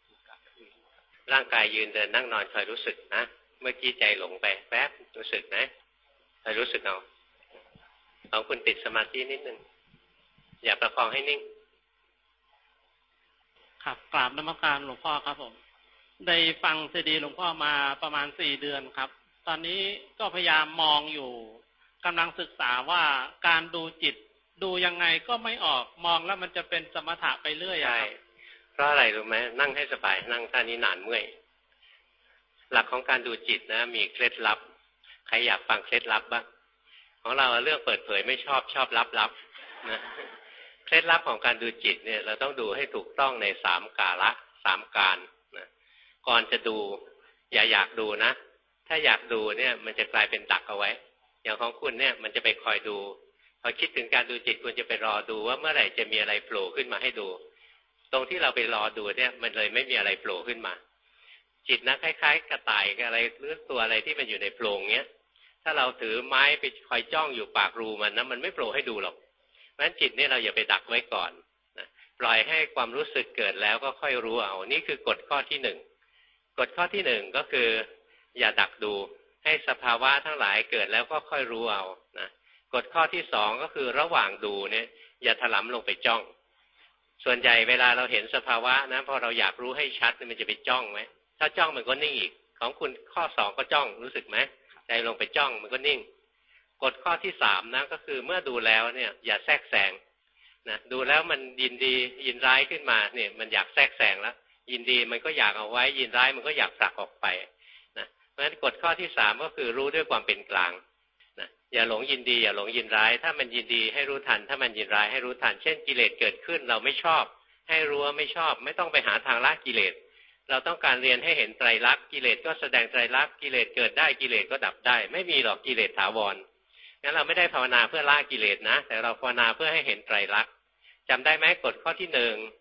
ร่างกายยืนเดินนั่งนอนคอยรู้สึกนะเมื่อกี้ใจหลงไปแป๊บรู้สึกนะคอยรู้สึกเอาของคุณติดสมาธินิดนึงอย่าประคองให้นิ่งครับกราบนมัสการหลวงพ่อครับผมได้ฟังซีดีหลวงพ่อมาประมาณ4 เดือนครับตอนนี้ก็พยายามมองอยู่กำลังศึกษาว่าการดูจิตดูยังไงก็ไม่ออกมองแล้วมันจะเป็นสมถะไปเรื่อยใช่เพราะอะไรรู้ไหมนั่งให้สบายนั่งท่านี้นานเมื่อยหลักของการดูจิตนะมีเคล็ดลับใครอยากฟังเคล็ดลับบ้างของเราเรื่องเปิดเผยไม่ชอบลับนะเคล็ดลับของการดูจิตเนี่ยเราต้องดูให้ถูกต้องใน3 กาละ3 การนะก่อนจะดูอย่าอยากดูนะถ้าอยากดูเนี่ยมันจะกลายเป็นดักเอาไว้อย่างของคุณเนี่ยมันจะไปคอยดูพอคิดถึงการดูจิตคุณจะไปรอดูว่าเมื่อไหร่จะมีอะไรโผล่ขึ้นมาให้ดูตรงที่เราไปรอดูเนี่ยมันเลยไม่มีอะไรโผล่ขึ้นมาจิตนะคล้ายๆกระต่ายกับอะไรหรือตัวอะไรที่มันอยู่ในโพรงเนี้ยถ้าเราถือไม้ไปคอยจ้องอยู่ปากรูมันนะมันไม่โผล่ให้ดูหรอกเพราะฉะนั้นจิตนี่เราอย่าไปดักไว้ก่อนนะปล่อยให้ความรู้สึกเกิดแล้วก็ค่อยรู้เอานี่คือกฎข้อที่1กฎข้อที่1ก็คืออย่าดักดูให้สภาวะทั้งหลายเกิดแล้วก็ค่อยรู้เอานะกฎข้อที่2ก็คือระหว่างดูเนี่ยอย่าถลำลงไปจ้องส่วนใหญ่เวลาเราเห็นสภาวะนะพอเราอยากรู้ให้ชัดมันจะไปจ้องไหมถ้าจ้องมันก็นิ่งอีกของคุณข้อ2ก็จ้องรู้สึกไหมใจลงไปจ้องมันก็นิ่งกฎข้อที่3นะก็คือเมื่อดูแล้วเนี่ยอย่าแทรกแซงนะดูแล้วมันยินดียินร้ายขึ้นมาเนี่ยมันอยากแทรกแซงแล้วยินดีมันก็อยากเอาไว้ยินร้ายมันก็อยากผลักออกไปนะเพราะฉะนั้นกฎข้อที่3ก็คือรู้ด้วยความเป็นกลางนะอย่าหลงยินดีอย่าหลงยินร้ายถ้ามันยินดีให้รู้ทันถ้ามันยินร้ายให้รู้ทันเช่นกิเลสเกิดขึ้นเราไม่ชอบให้รู้ว่าไม่ชอบไม่ต้องไปหาทางละกิเลสเราต้องการเรียนให้เห็นไตรลักษณ์กิเลสก็แสดงไตรลักษณ์กิเลสเกิดได้กิเลสก็ดับได้ไม่มีหรอกกิเลสถาวรงั้นเราไม่ได้ภาวนาเพื่อละกิเลสนะแต่เราภาวนาเพื่อให้เห็นไตรลักษณ์จำได้ไหมกฎข้อที่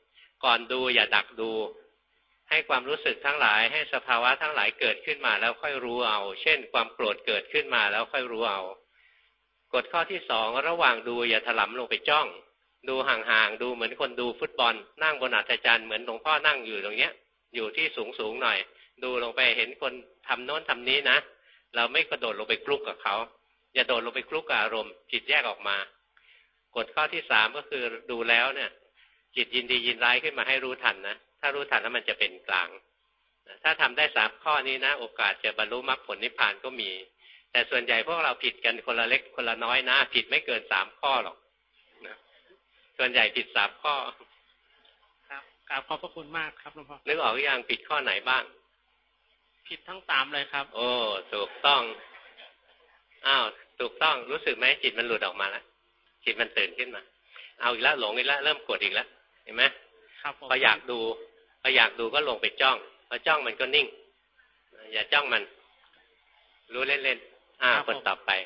1ก่อนดูอย่าดักดูให้ความรู้สึกทั้งหลายให้สภาวะทั้งหลายเกิดขึ้นมาแล้วค่อยรู้เอาเช่นความโกรธเกิดขึ้นมาแล้วค่อยรู้เอากฎข้อที่2ระหว่างดูอย่าถลำลงไปจ้องดูห่างๆดูเหมือนคนดูฟุตบอลนั่งบนอัฐจันทร์เหมือนหลวงพ่อนั่งอยู่ตรงเนี้ยอยู่ที่สูงหน่อยดูลงไปเห็นคนทำโน้นทำนี้นะเราไม่กระโดดลงไปคลุกกับเขาอย่าโดดลงไปคลุกกับอารมณ์จิตแยกออกมากฎข้อที่3ก็คือดูแล้วเนี่ยจิตยินดียินร้ายขึ้นมาให้รู้ทันนะถ้ารู้ทันแล้วมันจะเป็นกลางถ้าทำได้3ข้อนี้นะโอกาสจะบรรลุมรรคผลนิพพานก็มีแต่ส่วนใหญ่พวกเราผิดกันคนละเล็กคนละน้อยนะผิดไม่เกิน3ข้อหรอกนะส่วนใหญ่ผิด3ข้อครับกราบขอบพระคุณมากครับหลวงพ่อนึกออกหรือยังผิดข้อไหนบ้างผิดทั้ง3เลยครับโอ้ถูกต้องอ้าวถูกต้องรู้สึกไหมจิตมันหลุดออกมาแล้วจิตมันตื่นขึ้นมาเอาอีกแล้วหลงอีกแล้วเริ่มกดอีกแล้วเห็นไหมครับพออยากดูก็ลงไปจ้องพอจ้องมันก็นิ่งอย่าจ้องมันรู้เล่นๆคนต่อไป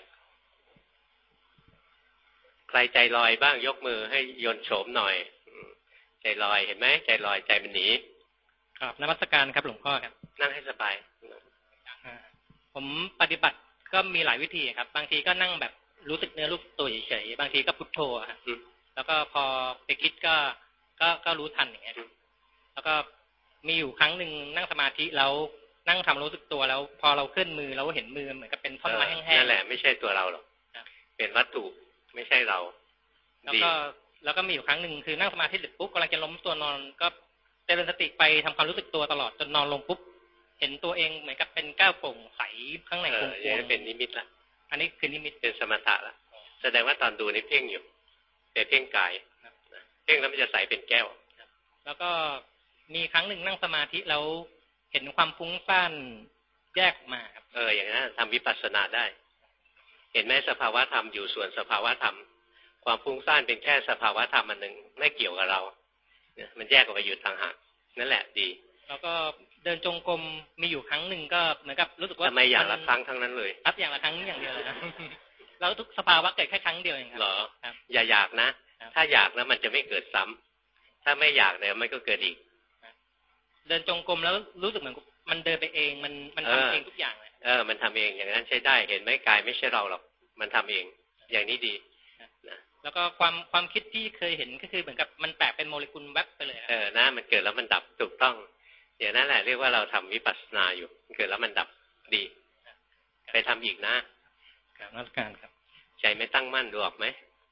ใครใจลอยบ้างยกมือให้โยนโฉมหน่อยใจลอยเห็นไหมใจลอยใจมันหนีครับนมัสการครับหลวงพ่อครับนั่งให้สบายผมปฏิบัติก็มีหลายวิธีครับบางทีก็นั่งแบบรู้สึกเนื้อรู้ตัวเฉยๆบางทีก็พุทโธครับแล้วก็พอไปคิดก็รู้ทันอย่างเงี้ยแล้วก็มีอยู่ครั้งหนึ่งนั่งสมาธิแล้วนั่งทำรู้สึกตัวแล้วพอเราเคลื่อนมือเราเห็นมือเหมือนกับเป็นท่อนไม้แห้งๆนั่นแหละไม่ใช่ตัวเราหรอกเป็นวัตถุไม่ใช่เราแล้วก็มีอยู่ครั้งหนึ่งคือนั่งสมาธิเสร็จปุ๊บกำลังจะล้มตัวนอนก็เจริญสติไปทำความรู้สึกตัวตลอดจนนอนลงปุ๊บเห็นตัวเองเหมือนกับเป็นก้าวโปร่งใสข้างในกลมๆเป็นนิมิตละอันนี้คือนิมิตเป็นสมถะละแสดงว่าตอนดูนี่เพ่งอยู่แต่เพ่งกายเพ่งแล้วมันจะใสเป็นแก้วแล้วก็มีครั้งหนึ่งนั่งสมาธิแล้วเห็นความฟุ้งซ่านแยกมาครับอย่างนั้นทำวิปัสสนาได้เห็นไหมสภาวะธรรมอยู่ส่วนสภาวะธรรมความฟุ้งซ่านเป็นแค่สภาวะธรรมอันหนึ่งไม่เกี่ยวกับเรามันแยกออกไปอยู่ต่างหากนั่นแหละดีแล้วก็เดินจงกรมมีอยู่ครั้งหนึ่งก็เหมือนกับรู้สึกว่าทำไมอย่างละครั้งทั้งนั้นเลยครับอย่างละครั้งอย่างเดียวเลยนะแล้วทุกสภาวะเกิดแค่ครั้งเดียวเองครับเหรออย่าอยากนะถ้าอยากแล้วมันจะไม่เกิดซ้ำถ้าไม่อยากเนี่ยมันก็เกิดอีกเดินจงกรมแล้วรู้สึกเหมือนมันเดินไปเองมันทำเองทุกอย่างเลยมันทำเองอย่างนั้นใช้ได้เห็นไหมกายไม่ใช่เราหรอกมันทำเองอย่างนี้ดีนะแล้วก็ความคิดที่เคยเห็นก็คือเหมือนกับมันแตกเป็นโมเลกุลแวบไปเลยนะมันเกิดแล้วมันดับถูกต้องอย่างนั้นแหละเรียกว่าเราทำวิปัสสนาอยู่เกิดแล้วมันดับดีไปทำอีกนะการนักการครับใจไม่ตั้งมั่นดูออกไหม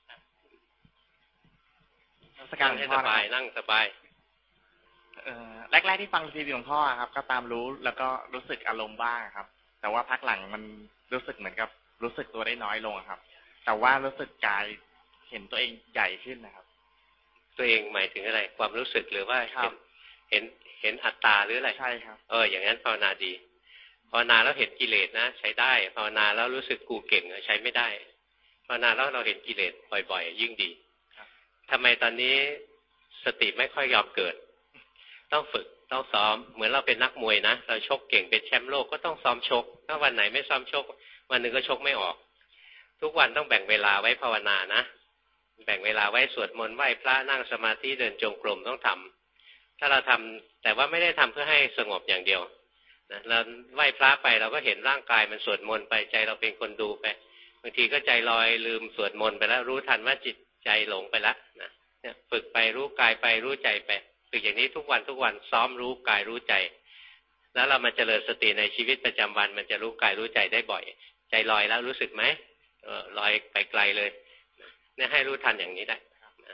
นั่งให้สบายนั่งสบายแรกๆที่ฟังซีดีหลวงพ่อครับก็ตามรู้แล้วก็รู้สึกอารมณ์บ้างครับแต่ว่าพักหลังมันรู้สึกเหมือนกับรู้สึกตัวได้น้อยลงครับแต่ว่ารู้สึกกายเห็นตัวเองใหญ่ขึ้นนะครับตัวเองหมายถึงอะไรความรู้สึกหรือว่าเห็นอัตตาหรืออะไรใช่ครับอย่างนั้นภาวนาดีภาวนาแล้วเห็นกิเลสนะใช้ได้ภาวนาแล้วรู้สึกกูเก่งใช้ไม่ได้ภาวนาแล้วเราเห็นกิเลสบ่อยๆยิ่งดีทำไมตอนนี้สติไม่ค่อยยอมเกิดต้องฝึกต้องซ้อมเหมือนเราเป็นนักมวยนะเราชกเก่งเป็นแชมป์โลกก็ต้องซ้อมชกถ้าวันไหนไม่ซ้อมชกวันหนึ่งก็ชกไม่ออกทุกวันต้องแบ่งเวลาไว้ภาวนานะแบ่งเวลาไว้สวดมนต์ไหว้พระนั่งสมาธิเดินจงกรมต้องทำถ้าเราทำแต่ว่าไม่ได้ทำเพื่อให้สงบอย่างเดียวนะเราไหว้พระไปเราก็เห็นร่างกายมันสวดมนต์ไปใจเราเป็นคนดูไปบางทีก็ใจลอยลืมสวดมนต์ไปแล้วรู้ทันว่าจิตใจหลงไปแล้วนะเนี่ยฝึกไปรู้กายไปรู้ใจไปฝึกอย่างนี้ทุกวันซ้อมรู้กายรู้ใจแล้วเรามาเจริญสติในชีวิตประจำวันมันจะรู้กายรู้ใจได้บ่อยใจลอยแล้วรู้สึกไหมลอยไปไกลเลยเนี่ยให้รู้ทันอย่างนี้ได้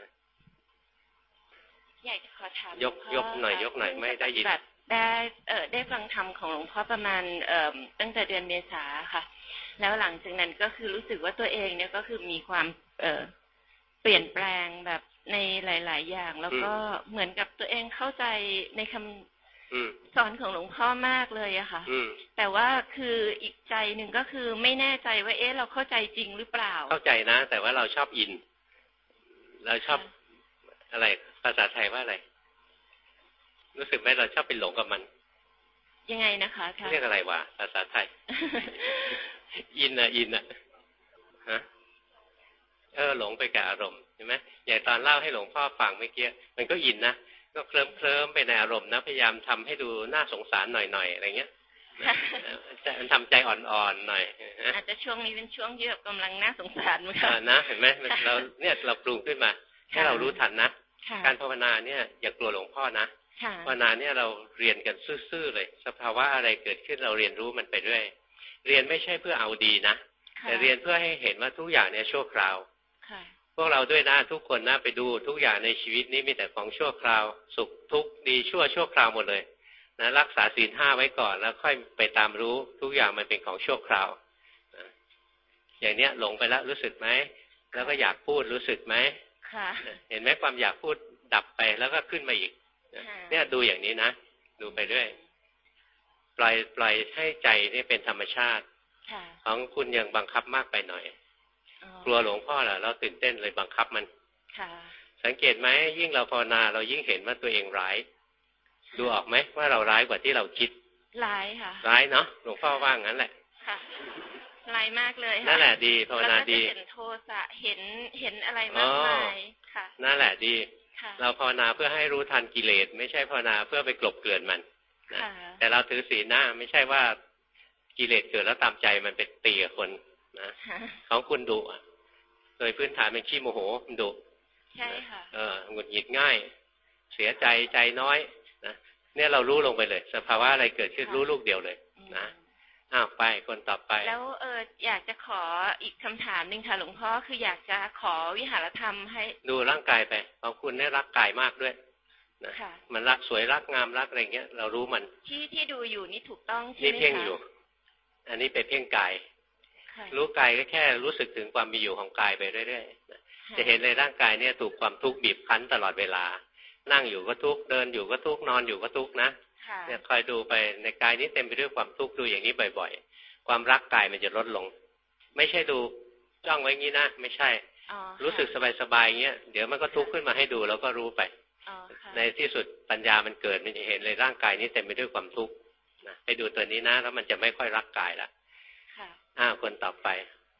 อยากจะขอถามยกหน่อยไม่ได้ยินได้ฟังธรรมของหลวงพ่อประมาณตั้งแต่เดือนเมษาค่ะแล้วหลังจากนั้นก็คือรู้สึกว่าตัวเองเนี่ยก็คือมีความเปลี่ยนแปลงแบบในหลายๆอย่างแล้วก็เหมือนกับตัวเองเข้าใจในคำสอนของหลวงพ่อมากเลยอะค่ะแต่ว่าคืออีกใจหนึ่งก็คือไม่แน่ใจว่าเราเข้าใจจริงหรือเปล่าเข้าใจนะแต่ว่าเราชอบอินเราชอบอะไรภาษาไทยว่าอะไรรู้สึกไหมเราชอบไปหลงกับมันยังไงนะคะเรียกอะไรวะภาษาไทย อินอะฮะหลงไปกับอารมณ์เห็นไหมอย่างตอนเล่าให้หลวงพ่อฟังเมื่อกี้มันก็อินนะก็เคลิ้มไปในอารมณ์นะพยายามทำให้ดูน่าสงสารหน่อยๆอะไรเงี้ยทำใจอ่อนๆหน่อยอาจจะช่วงนี้เป็นช่วงที่แบบกำลังน่าสงสารมั้งคะนะเห็นไหมเราปรุงขึ้นมาให้เรารู้ทันนะการภาวนาเนี่ยอย่ากลัวหลวงพ่อนะภาวนาเนี่ยเราเรียนกันซื่อๆเลยสภาวะอะไรเกิดขึ้นเราเรียนรู้มันไปเรื่อยเรียนไม่ใช่เพื่อเอาดีนะแต่เรียนเพื่อให้เห็นว่าทุกอย่างเนี่ยชั่วคราวพวกเราด้วยนะทุกคนนะไปดูทุกอย่างในชีวิตนี้มีแต่ของชั่วคราวสุขทุกข์ดีชั่วคราวหมดเลยนะรักษาศีล 5ไว้ก่อนแล้วค่อยไปตามรู้ทุกอย่างมันเป็นของชั่วคราวนะอย่างเนี้ยหลงไปแล้วรู้สึกไหมแล้วก็อยากพูดรู้สึกไหมเห็นไหมความอยากพูดดับไปแล้วก็ขึ้นมาอีกเนี่ยดูอย่างนี้นะดูไปเรื่อยปล่อยให้ใจนี่เป็นธรรมชาติของคุณยังบังคับมากไปหน่อยกลัวหลวงพ่อเหรอเราตื่นเต้นเลยบังคับมันสังเกตไหมยิ่งเราภาวนาเรายิ่งเห็นว่าตัวเองร้ายดูออกไหมว่าเราร้ายกว่าที่เราคิดร้ายค่ะร้ายเนาะหลวงพ่อว่างั้นแหละค่ะร้ายมากเลยค่ะนั่นแหละดีภาวนาดีเห็นโทสะเห็นอะไรมากมายค่ะนั่นแหละดีเราภาวนาเพื่อให้รู้ทันกิเลสไม่ใช่ภาวนาเพื่อไปกลบเกลื่อนมันนะแต่เราถือศีลนะไม่ใช่ว่ากิเลสเกิดแล้วตามใจมันไปตีกับคนนะของคุณดุโดยพื้นฐานเป็นขี้โมโหมันดุใช่ค่ะหงุดหงิดง่ายเสียใจน้อยนะเนี่ยเรารู้ลงไปเลยสภาวะอะไรเกิดขึ้นรู้ลูกเดียวเลยนะไปคนต่อไปแล้วอยากจะขออีกคำถามนึงค่ะหลวงพ่อคืออยากจะขอวิหารธรรมให้ดูร่างกายไปของคุณเนี่ยรักกายมากด้วยนะมันรักสวยรักงามรักอะไรเงี้ยเรารู้มันที่ดูอยู่นี่ถูกต้องใช่ไหมคะนี่เพ่งอยู่อันนี้ไปเพ่งกายรู้กายก็แค่รู้สึกถึงความมีอยู่ของกายไปเรื่อยๆจะเห็นในร่างกายเนี่ยถูกความทุกข์บีบคั้นตลอดเวลานั่งอยู่ก็ทุกข์เดินอยู่ก็ทุกข์นอนอยู่ก็ทุกข์นะเนี่ยคอยดูไปในกายนี้เต็มไปด้วยความทุกข์ดูอย่างนี้บ่อยๆความรักกายมันจะลดลงไม่ใช่ดูจ้องไว้งี้นะไม่ใช่รู้สึกสบายๆอย่างเงี้ยเดี๋ยวมันก็ทุกข์ขึ้นมาให้ดูแล้วก็รู้ไปในที่สุดปัญญามันเกิดมันจะเห็นเลยร่างกายนี้เต็มไปด้วยความทุกข์นะไปดูตัวนี้นะแล้วมันจะไม่ค่อยรักกายละคนต่อไป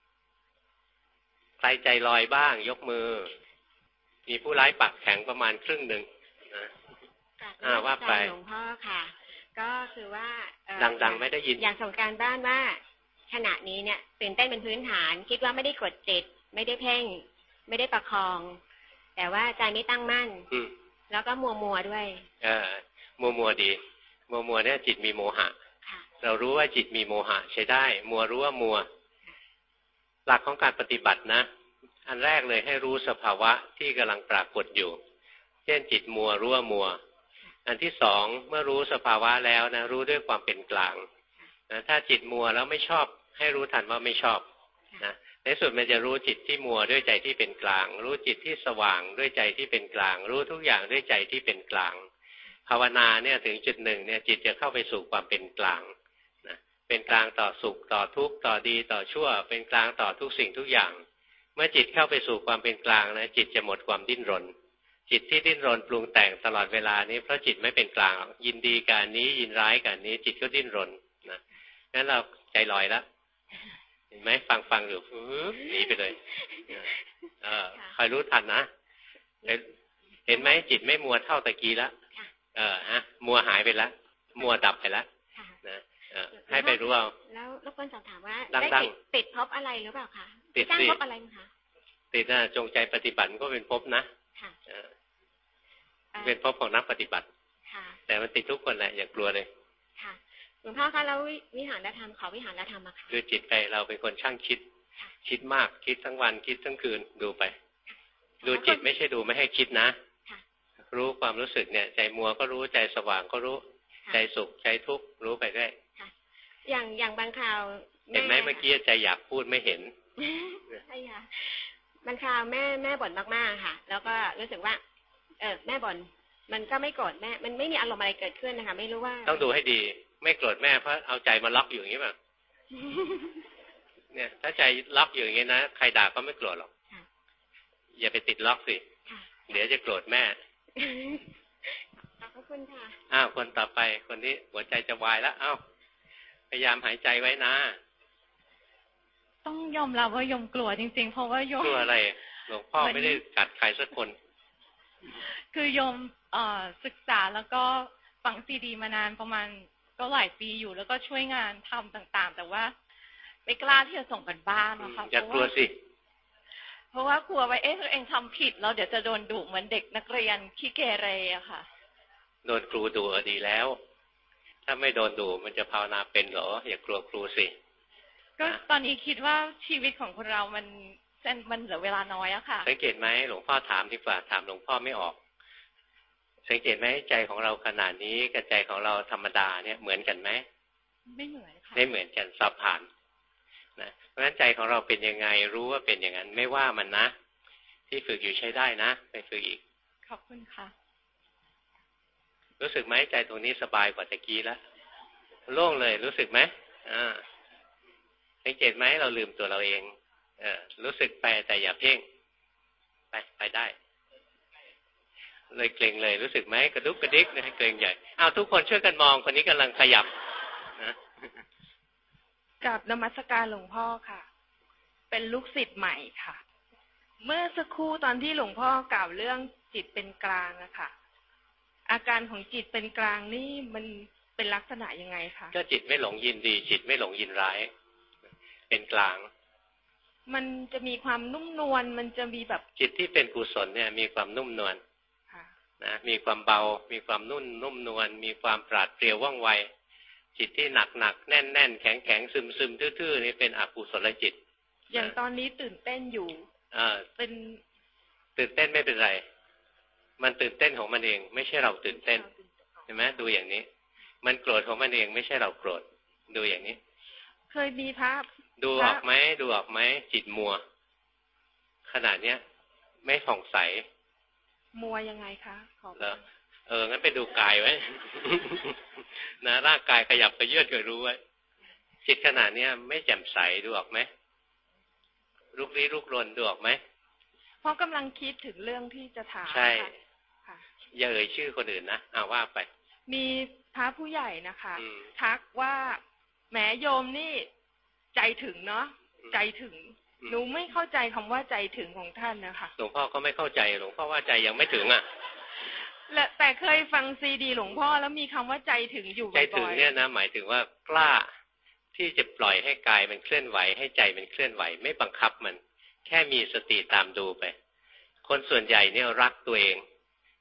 ใครใจลอยบ้างยกมือมีผู้ร้ายปากแข็งประมาณครึ่งหนึ่งว่าไปหลวงพ่อค่ะก็คือว่าดังๆไม่ได้ยินอยากส่งการบ้านว่าขณะนี้เนี่ยตื่นเต้นเป็นพื้นฐานคิดว่าไม่ได้กดจิตไม่ได้เพ่งไม่ได้ประคองแต่ว่าใจไม่ตั้งมั่นแล้วก็มัวด้วยมัวดีมัวเนี่ยจิตมีโมหะเรารู้ว่าจิตมีโมหะใช้ได้มัวรู้ว่ามัวหลักของการปฏิบัตินะอันแรกเลยให้รู้สภาวะที่กำลังปรากฏอยู่เช่นจิตมัวรู้ว่ามัวอันที่สองเมื่อรู้สภาวะแล้วนะรู้ด้วยความเป็นกลางนะถ้าจิตมัวแล้วไม่ชอบให้รู้ทันว่าไม่ชอบนะในสุดมันจะรู้จิตที่มัวด้วยใจที่เป็นกลางรู้จิตที่สว่างด้วยใจที่เป็นกลางรู้ทุกอย่างด้วยใจที่เป็นกลางภาวนาเนี่ยถึงจุดหนึ่งเนี่ยจิตจะเข้าไปสู่ความเป็นกลางนะเป็นกลางต่อสุขต่อทุกข์ต่อดีต่อชั่วเป็นกลางต่อทุกสิ่งทุกอย่างเมื่อจิตเข้าไปสู่ความเป็นกลางนะจิตจะหมดความดิ้นรนจิตที่ดิ้นรนปรุงแต่งตลอดเวลานี้เพราะจิตไม่เป็นกลางยินดีกับอันนี้ยินร้ายกับอันนี้จิตก็ดิ้นรนนะงั้นเราใจลอยแล้วเห็นไหมฟังอยู่หนีไปเลยคอยรู้ทันนะเห็นไหมจิตไม่มัวเท่าตะกี้แล้วมัวหายไปแล้วมัวดับไปแล้วนะให้ไปรู้เอาแล้วรบกวนสอบถามว่าได้ติดภพอะไรหรือเปล่าคะติดภพอะไรคะติดจงใจปฏิบัติก็เป็นภพนะเป็นภพของนักปฏิบัติแต่มันติดทุกคนแหละอย่ากลัวเลยค่ะหลวงพ่อคะแล้ววิหารธรรมเขาวิหารธรรมอะค่ะคือจิตใจเราเป็นคนช่างคิดมากคิดทั้งวันคิดทั้งคืนดูไปดูจิตไม่ใช่ดูไม่ให้คิดนะรู้ความรู้สึกเนี่ยใจมัวก็รู้ใจสว่างก็รู้ใจสุขใจทุกข์รู้ไปด้วยอย่างบางคราวเห็นไหมเมื่อกี้ใจอยากพูดไม่เห็นใช่ค่ะบางคราวแม่บ่นมากๆค่ะแล้วก็รู้สึกว่าแม่บ่นมันก็ไม่โกรธแม่มันไม่มีอารมณ์อะไรเกิดขึ้นนะคะไม่รู้ว่าต้องดูให้ดีไม่โกรธแม่เพราะเอาใจมาล็อกอยู่อย่างนี้ป่ะเนี่ยถ้าใจล็อกอยู่อย่างนี้นะใครด่าก็ไม่โกรธหรอกอย่าไปติดล็อกสิเดี๋ยวจะโกรธแม่ขอบคุณค่ะคนต่อไปคนนี้หัวใจจะวายแล้วพยายามหายใจไว้นะต้องยอมรับว่ายมกลัวจริงๆเพราะว่ายมกลัวอะไรหลวงพ่อไม่ได้กัดใครสักคนคือยมศึกษาแล้วก็ฟังซีดีมานานประมาณก็หลายปีอยู่แล้วก็ช่วยงานทำต่างๆแต่ว่าไม่กล้าที่จะส่งกันบ้านนะคะอย่ากลัวสิเพราะว่ากลัวว่าตัวเองทำผิดแล้วเดี๋ยวจะโดนดุเหมือนเด็กนักเรียนขี้เกเรอะค่ะโดนครูดุดีแล้วถ้าไม่โดนดุมันจะภาวนาเป็นเหรออย่ากลัวครูสิก็ตอนนี้คิดว่าชีวิตของคนเรามันเหลือเวลาน้อยอะค่ะสังเกตไหมหลวงพ่อถามดีกว่าถามหลวงพ่อไม่ออกสังเกตไหมใจของเราขนาดนี้กับใจของเราธรรมดาเนี่ยเหมือนกันไหมไม่เหมือนค่ะไม่เหมือนกันสอบผ่านนะเพราะฉะนั้นใจของเราเป็นยังไงรู้ว่าเป็นอย่างนั้นไม่ว่ามันนะที่ฝึกอยู่ใช้ได้นะไปฝึกอีกขอบคุณค่ะรู้สึกไหมใจตรงนี้สบายกว่าตะกี้แล้วโล่งเลยรู้สึกไหมสังเกตไหมเราลืมตัวเราเองรู้สึกไปแต่อย่าเพ่งไปได้เลยเกรงเลยรู้สึกไหมกระดุกกระดิกให้เกรงใหญ่ทุกคนช่วยกันมองคนนี้กำลังขยับนะกับนมัสการหลวงพ่อค่ะเป็นลูกศิษย์ใหม่ค่ะเมื่อสักครู่ตอนที่หลวงพ่อกล่าวเรื่องจิตเป็นกลางอะค่ะอาการของจิตเป็นกลางนี่มันเป็นลักษณะยังไงคะก็จิตไม่หลงยินดีจิตไม่หลงยินร้ายเป็นกลางมันจะมีความนุ่มนวลมันจะมีแบบจิตที่เป็นกุศลเนี่ยมีความนุ่มนวลนะมีความเบามีความนุ่มนวลมีความปราดเปรียวว่องไวจิตที่หนักแน่นแข็งซึมทื่อๆนี่เป็นอกุศลจิตอย่างตอนนี้ตื่นเต้นอยู่เป็นตื่นเต้นไม่เป็นไรมันตื่นเต้นของมันเองไม่ใช่เราตื่นเต้นเห็นไหมดูอย่างนี้มันโกรธของมันเองไม่ใช่เราโกรธดูอย่างนี้เคยมีภาพดูออกไหมจิตมัวขนาดเนี้ยไม่ผ่องใสมัวยังไงคะงั้นไปดูกายไว้ นะร่างกายขยับกระเยื้อนก็รู้ไว้จิตขนาดเนี้ยไม่แจ่มใสดูออกไหมลุกลี้ลุกลนดูออกไหมเพราะกำลังคิดถึงเรื่องที่จะถามใช่อย่าเอ่ยชื่อคนอื่นนะว่าไปมีพระผู้ใหญ่นะคะทักว่าแหมโยมนี่ใจถึงเนาะใจถึงหนูไม่เข้าใจคำว่าใจถึงของท่านนะคะหลวงพ่อก็ไม่เข้าใจหลวงพ่อว่าใจยังไม่ถึงแต่เคยฟังซีดีหลวงพ่อแล้วมีคำว่าใจถึงอยู่บ่อยๆใจถึงเนี่ยนะหมายถึงว่ากล้าที่จะปล่อยให้กายมันเคลื่อนไหวให้ใจมันเคลื่อนไหวไม่บังคับมันแค่มีสติตามดูไปคนส่วนใหญ่เนี่ยรักตัวเอง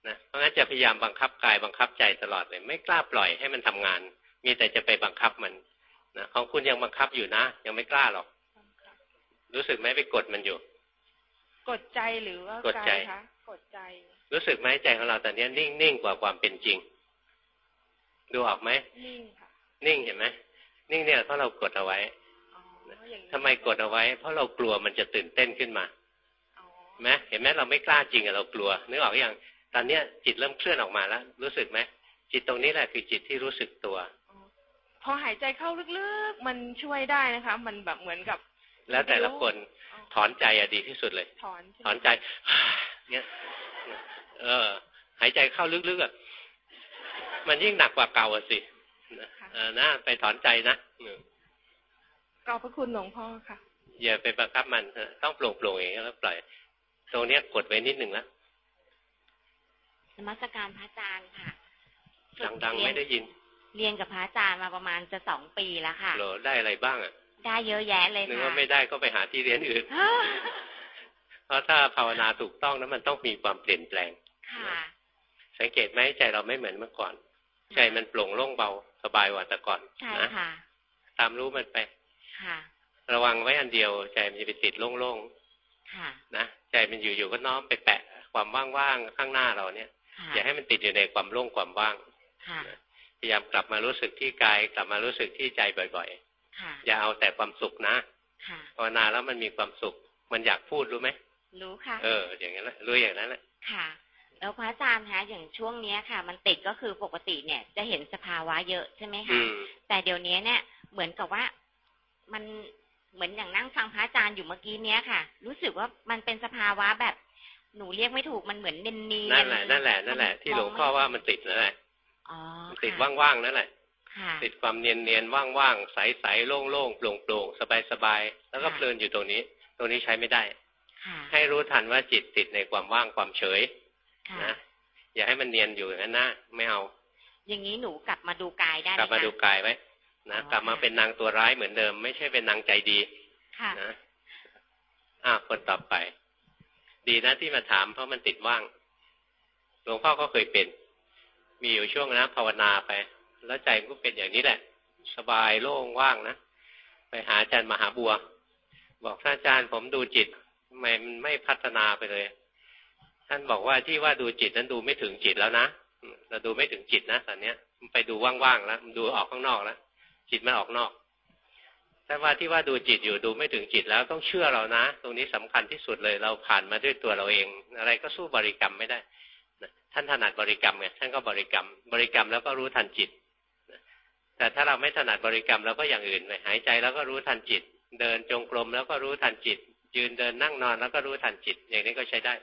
นะเพราะงั้นจะพยายามบังคับกายบังคับใจตลอดเลยไม่กล้าปล่อยให้มันทำงานมีแต่จะไปบังคับมันนะของคุณยังบังคับอยู่นะยังไม่กล้าหรอกรู้สึกไหมไปกดมันอยู่กดใจหรือว่ากดใจคะกดใจรู้สึกไหมใจของเราตอนนี้นิ่งกว่าความเป็นจริงดูออกไหมนิ่งค่ะนิ่งเห็นไหมนิ่งเนี่ยเพราะเรากดเอาไว้ทำไมกดเอาไว้เพราะเรากลัวมันจะตื่นเต้นขึ้นมาไหมเห็นไหมเราไม่กล้าจริงเรากลัวนึกออกอย่างตอนเนี้ยจิตเริ่มเคลื่อนออกมาแล้วรู้สึกไหมจิตตรงนี้แหละคือจิตที่รู้สึกตัวพอหายใจเข้าลึกๆมันช่วยได้นะคะมันแบบเหมือนกับแล้วแต่ละคนถอนใจอะดีที่สุดเลยถอนใจเนี่ยหายใจเข้าลึกๆอะมันยิ่งหนักกว่าเก่าสินะไปถอนใจนะขอบพระคุณหลวงพ่อค่ะอย่าไปบังคับมันต้องโปร่งๆเองแล้วปล่อยตรงนี้กดไว้นิดหนึ่งแล้วนมัสการพระอาจารย์ค่ะดังๆไม่ได้ยินเรียนกับพระอาจารย์มาประมาณจะ2 ปีแล้วค่ะได้อะไรบ้างอ่ะได้เยอะแยะเลยค่ะนึกว่าไม่ได้ก็ไปหาที่เรียนอื่น เพราะถ้าภาวนาถูกต้องนั้นมันต้องมีความเปลี่ยนแปลงค่ะสังเกตไหมใจเราไม่เหมือนเมื่อก่อนใจมันโปร่งโล่งเบาสบายกว่าแต่ก่อนใช่ค่ะตามรู้มันไปค่ะระวังไว้อันเดียวใจมันจะไปติดโล่งๆค่ะนะใจมันอยู่ๆก็น้อมไปแปะความว่างๆข้างหน้าเราเนี่ยอย่าให้มันติดอยู่ในความโล่งความว่างพยายามกลับมารู้สึกที่กายกลับมารู้สึกที่ใจบ่อยๆอย่าเอาแต่ความสุขนะภาวนาแล้วมันมีความสุขมันอยากพูดรู้ไหมรู้ค่ะอย่างนั้นแหละรู้อย่างนั้นแหละค่ะแล้วพระอาจารย์คะอย่างช่วงนี้ค่ะมันติดก็คือปกติเนี่ยจะเห็นสภาวะเยอะใช่ไหมคะแต่เดี๋ยวนี้เนี่ยเหมือนกับว่ามันเหมือนอย่างนั่งฟังพระอาจารย์อยู่เมื่อกี้เนี้ยค่ะรู้สึกว่ามันเป็นสภาวะแบบหนูเรียกไม่ถูกมันเหมือนเนียนนั่นแหละที่หลวงพ่อว่ามันติดนั่นแหละติดว่างๆนั่นแหละติดความเนียนๆว่างๆใสๆโล่งๆโปร่งๆสบายๆแล้วก็เพลินอยู่ตรงนี้ใช้ไม่ได้ให้รู้ทันว่าจิตติดในความว่างความเฉยนะอย่าให้มันเนียนอยู่อย่างนั้นนะไม่เอาอย่างนี้หนูกลับมาดูกายได้ไหมคะกลับมาดูกายไว้นะกลับมาเป็นนางตัวร้ายเหมือนเดิมไม่ใช่เป็นนางใจดีนะคนต่อไปดีนะที่มาถามเพราะมันติดว่างหลวงพ่อก็เคยเป็นมีอยู่ช่วงนะภาวนาไปแล้วใจมันก็เป็นอย่างนี้แหละสบายโล่งว่างนะไปหาอาจารย์มหาบัวบอกท่านอาจารย์ผมดูจิตทำไมมันไม่พัฒนาไปเลยท่านบอกว่าที่ว่าดูจิตนั้นดูไม่ถึงจิตแล้วนะเราดูไม่ถึงจิตนะตอนนี้มันไปดูว่างๆแล้วมันดูออกข้างนอกแล้วจิตมันออกนอกแต่ว่าที่ว่าดูจิตอยู่ดูไม่ถึงจิตแล้วต้องเชื่อเรานะตรงนี้สำคัญที่สุดเลยเราผ่านมาด้วยตัวเราเองอะไรก็สู้บริกรรมไม่ได้ท่านถนัดบริกรรมไงท่านก็บริกรรมแล้วก็รู้ทันจิตแต่ถ้าเราไม่ถนัดบริกรรมเราก็อย่างอื่นไปหายใจแล้วก็รู้ทันจิตเดินจงกรมแล้วก็รู้ทันจิตยืนเดินนั่งนอนแล้วก็รู้ทันจิตอย่างนี้ก็ใช้ได้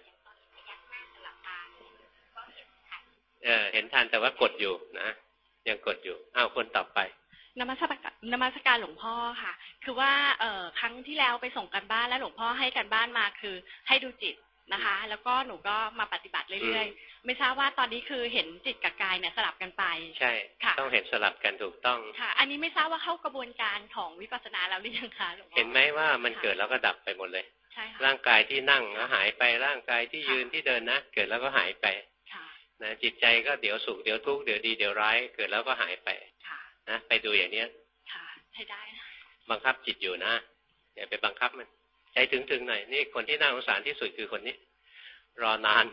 เห็นทันแต่ว่ากดอยู่นะยังกดอยู่คนต่อไปนมัสการหลวงพ่อค่ะคือว่าครั้งที่แล้วไปส่งกันบ้านแล้วหลวงพ่อให้กันบ้านมาคือให้ดูจิตนะคะแล้วก็หนูก็มาปฏิบัติเรื่อยๆไม่ทราบว่าตอนนี้คือเห็นจิตกับกายเนี่ยสลับกันไปใช่ต้องเห็นสลับกันถูกต้องค่ะอันนี้ไม่ทราบว่าเข้ากระบวนการของวิปัสสนาแล้วหรือยังคะหลวงพ่อเห็นไหมว่ามันเกิดแล้วก็ดับไปหมดเลยใช่ค่ะร่างกายที่นั่งแล้วหายไปร่างกายที่ยืนที่เดินนะเกิดแล้วก็หายไปนะจิตใจก็เดี๋ยวสุขเดี๋ยวทุกข์เดี๋ยวดีเดี๋ยวร้ายเกิดแล้วก็หายไปนะไปดูอย่างนี้ใช้ได้นะบังคับจิตอยู่นะอย่าไปบังคับมันใจถึงหน่อยนี่คนที่น่าสงสารที่สุดคือคนนี้รอนาน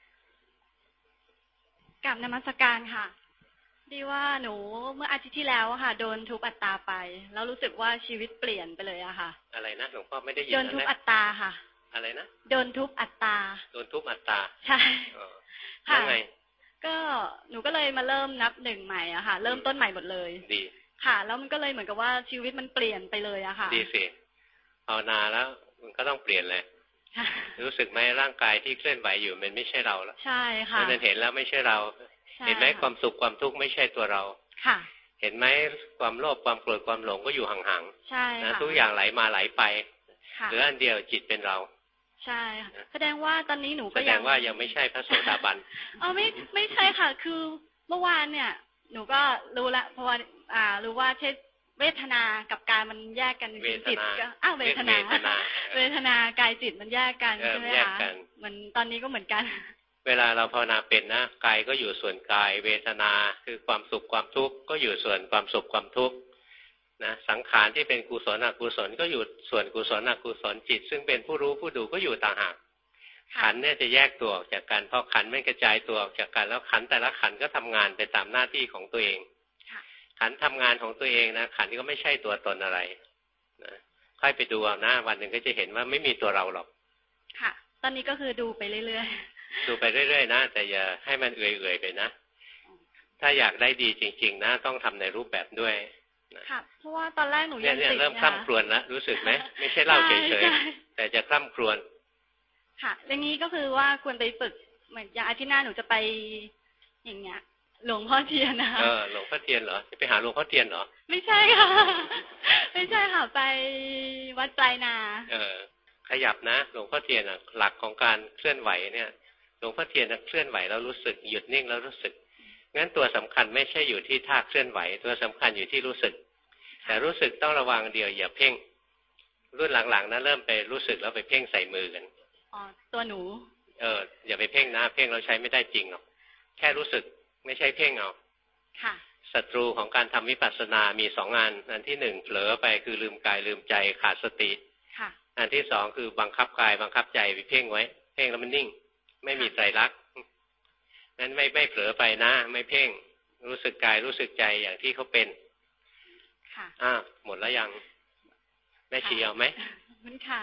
กับนมัสการค่ะดีว่าหนูเมื่ออาทิตย์ที่แล้วค่ะโดนทุบอัตตาไปแล้วรู้สึกว่าชีวิตเปลี่ยนไปเลยอะค่ะอะไรนะหลวงพ่อไม่ได้ยินโดนทุบอัตตาค่ะอะไรนะโดนทุบอัตตาโดนทุบอัตตาใช่ค่ะไงก็หนูก็เลยมาเริ่มนับหนึ่งใหม่อะค่ะเริ่มต้นใหม่หมดเลยดีค่ะแล้วมันก็เลยเหมือนกับว่าชีวิตมันเปลี่ยนไปเลยอะค่ะดีสิภาวนาแล้วมันก็ต้องเปลี่ยนเลยรู้สึกไหมร่างกายที่เคลื่อนไหวอยู่มันไม่ใช่เราแล้วใช่ค่ะมันเห็นแล้วไม่ใช่เราเห็นไหมความสุขความทุกข์ไม่ใช่ตัวเราค่ะเห็นไหมความโลภความโกรธความหลงก็อยู่ห่างๆใช่ค่ะทุกอย่างไหลมาไหลไปเหลืออันเดียวจิตเป็นเราใช่ค่ะแสดงว่าตอนนี้หนูก็แสดงว่ายังไม่ใช่พระโสดาบันไม่ใช่ค่ะคือเมื่อวานเนี่ยหนูก็รู้ละเพราะว่ารู้ว่าเวทนากับกายมันแยกกันจิตก็เวทนากายจิตมันแยกกันใช่ไหมคะมันตอนนี้ก็เหมือนกันเวลาเราภาวนาเป็นนะกายก็อยู่ส่วนกายเวทนาคือความสุขความทุกข์ก็อยู่ส่วนความสุขความทุกข์นะสังขารที่เป็นกุศลอกุศลก็อยู่ส่วนกุศลอกุศลจิตซึ่งเป็นผู้รู้ผู้ดูก็อยู่ต่างหากขันเนี่ยจะแยกตัวออกจากกันพอขันไม่กระจายตัวออกจากกันแล้วขันแต่ละขันก็ทำงานไปตามหน้าที่ของตัวเองขันทำงานของตัวเองนะขันก็ไม่ใช่ตัวตนอะไรนะค่อยไปดูเอานะวันหนึ่งก็จะเห็นว่าไม่มีตัวเราหรอกค่ะตอนนี้ก็คือดูไปเรื่อยๆดูไปเรื่อยๆนะแต่อย่าให้มันเอื่อยๆไปนะถ้าอยากได้ดีจริงๆนะต้องทำในรูปแบบด้วยค่ะเพราะว่าตอนแรกหนูยังติดเริ่มคล่ำครวญแล้วรู้สึกไหมไม่ใช่เล่าเฉยๆแต่จะคล่ำครวญค่ะอย่างนี้ก็คือว่าควรไปฝึกเหมือนอย่างอาทิตย์หน้าหนูจะไปอย่างเงี้ยหลวงพ่อเทียนนะคะหลวงพ่อเทียนเหรอจะไปหาหลวงพ่อเทียนเหรอไม่ใช่ค่ะไม่ใช่ค่ะไปวัดปลายนาขยับนะหลวงพ่อเทียนหลักของการเคลื่อนไหวเนี่ยหลวงพ่อเทียนเคลื่อนไหวแล้วรู้สึกหยุดนิ่งแล้วรู้สึกงั้นตัวสำคัญไม่ใช่อยู่ที่ท่าเคลื่อนไหวตัวสำคัญอยู่ที่รู้สึกแต่รู้สึกต้องระวังเดียวอย่าเพ่งรุ่นหลังๆนะเริ่มไปรู้สึกแล้วไปเพ่งใส่มือกันตัวหนูอย่าไปเพ่งนะเพ่งเราใช้ไม่ได้จริงหรอกแค่รู้สึกไม่ใช่เพ่งเอาค่ะศัตรูของการทำวิปัสสนามี2 อันอันที่1เผลอไปคือลืมกายลืมใจขาดสติค่ะอันที่2คือบังคับกายบังคับใจไปเพ่งไว้เพ่งแล้วมันนิ่งไม่มีไตรลักษณ์นั้นไม่เผลอไปนะไม่เพ่งรู้สึกกายรู้สึกใจอย่างที่เขาเป็นค่ะหมดแล้วยังแม่ชีเอาไหมมันค่ะ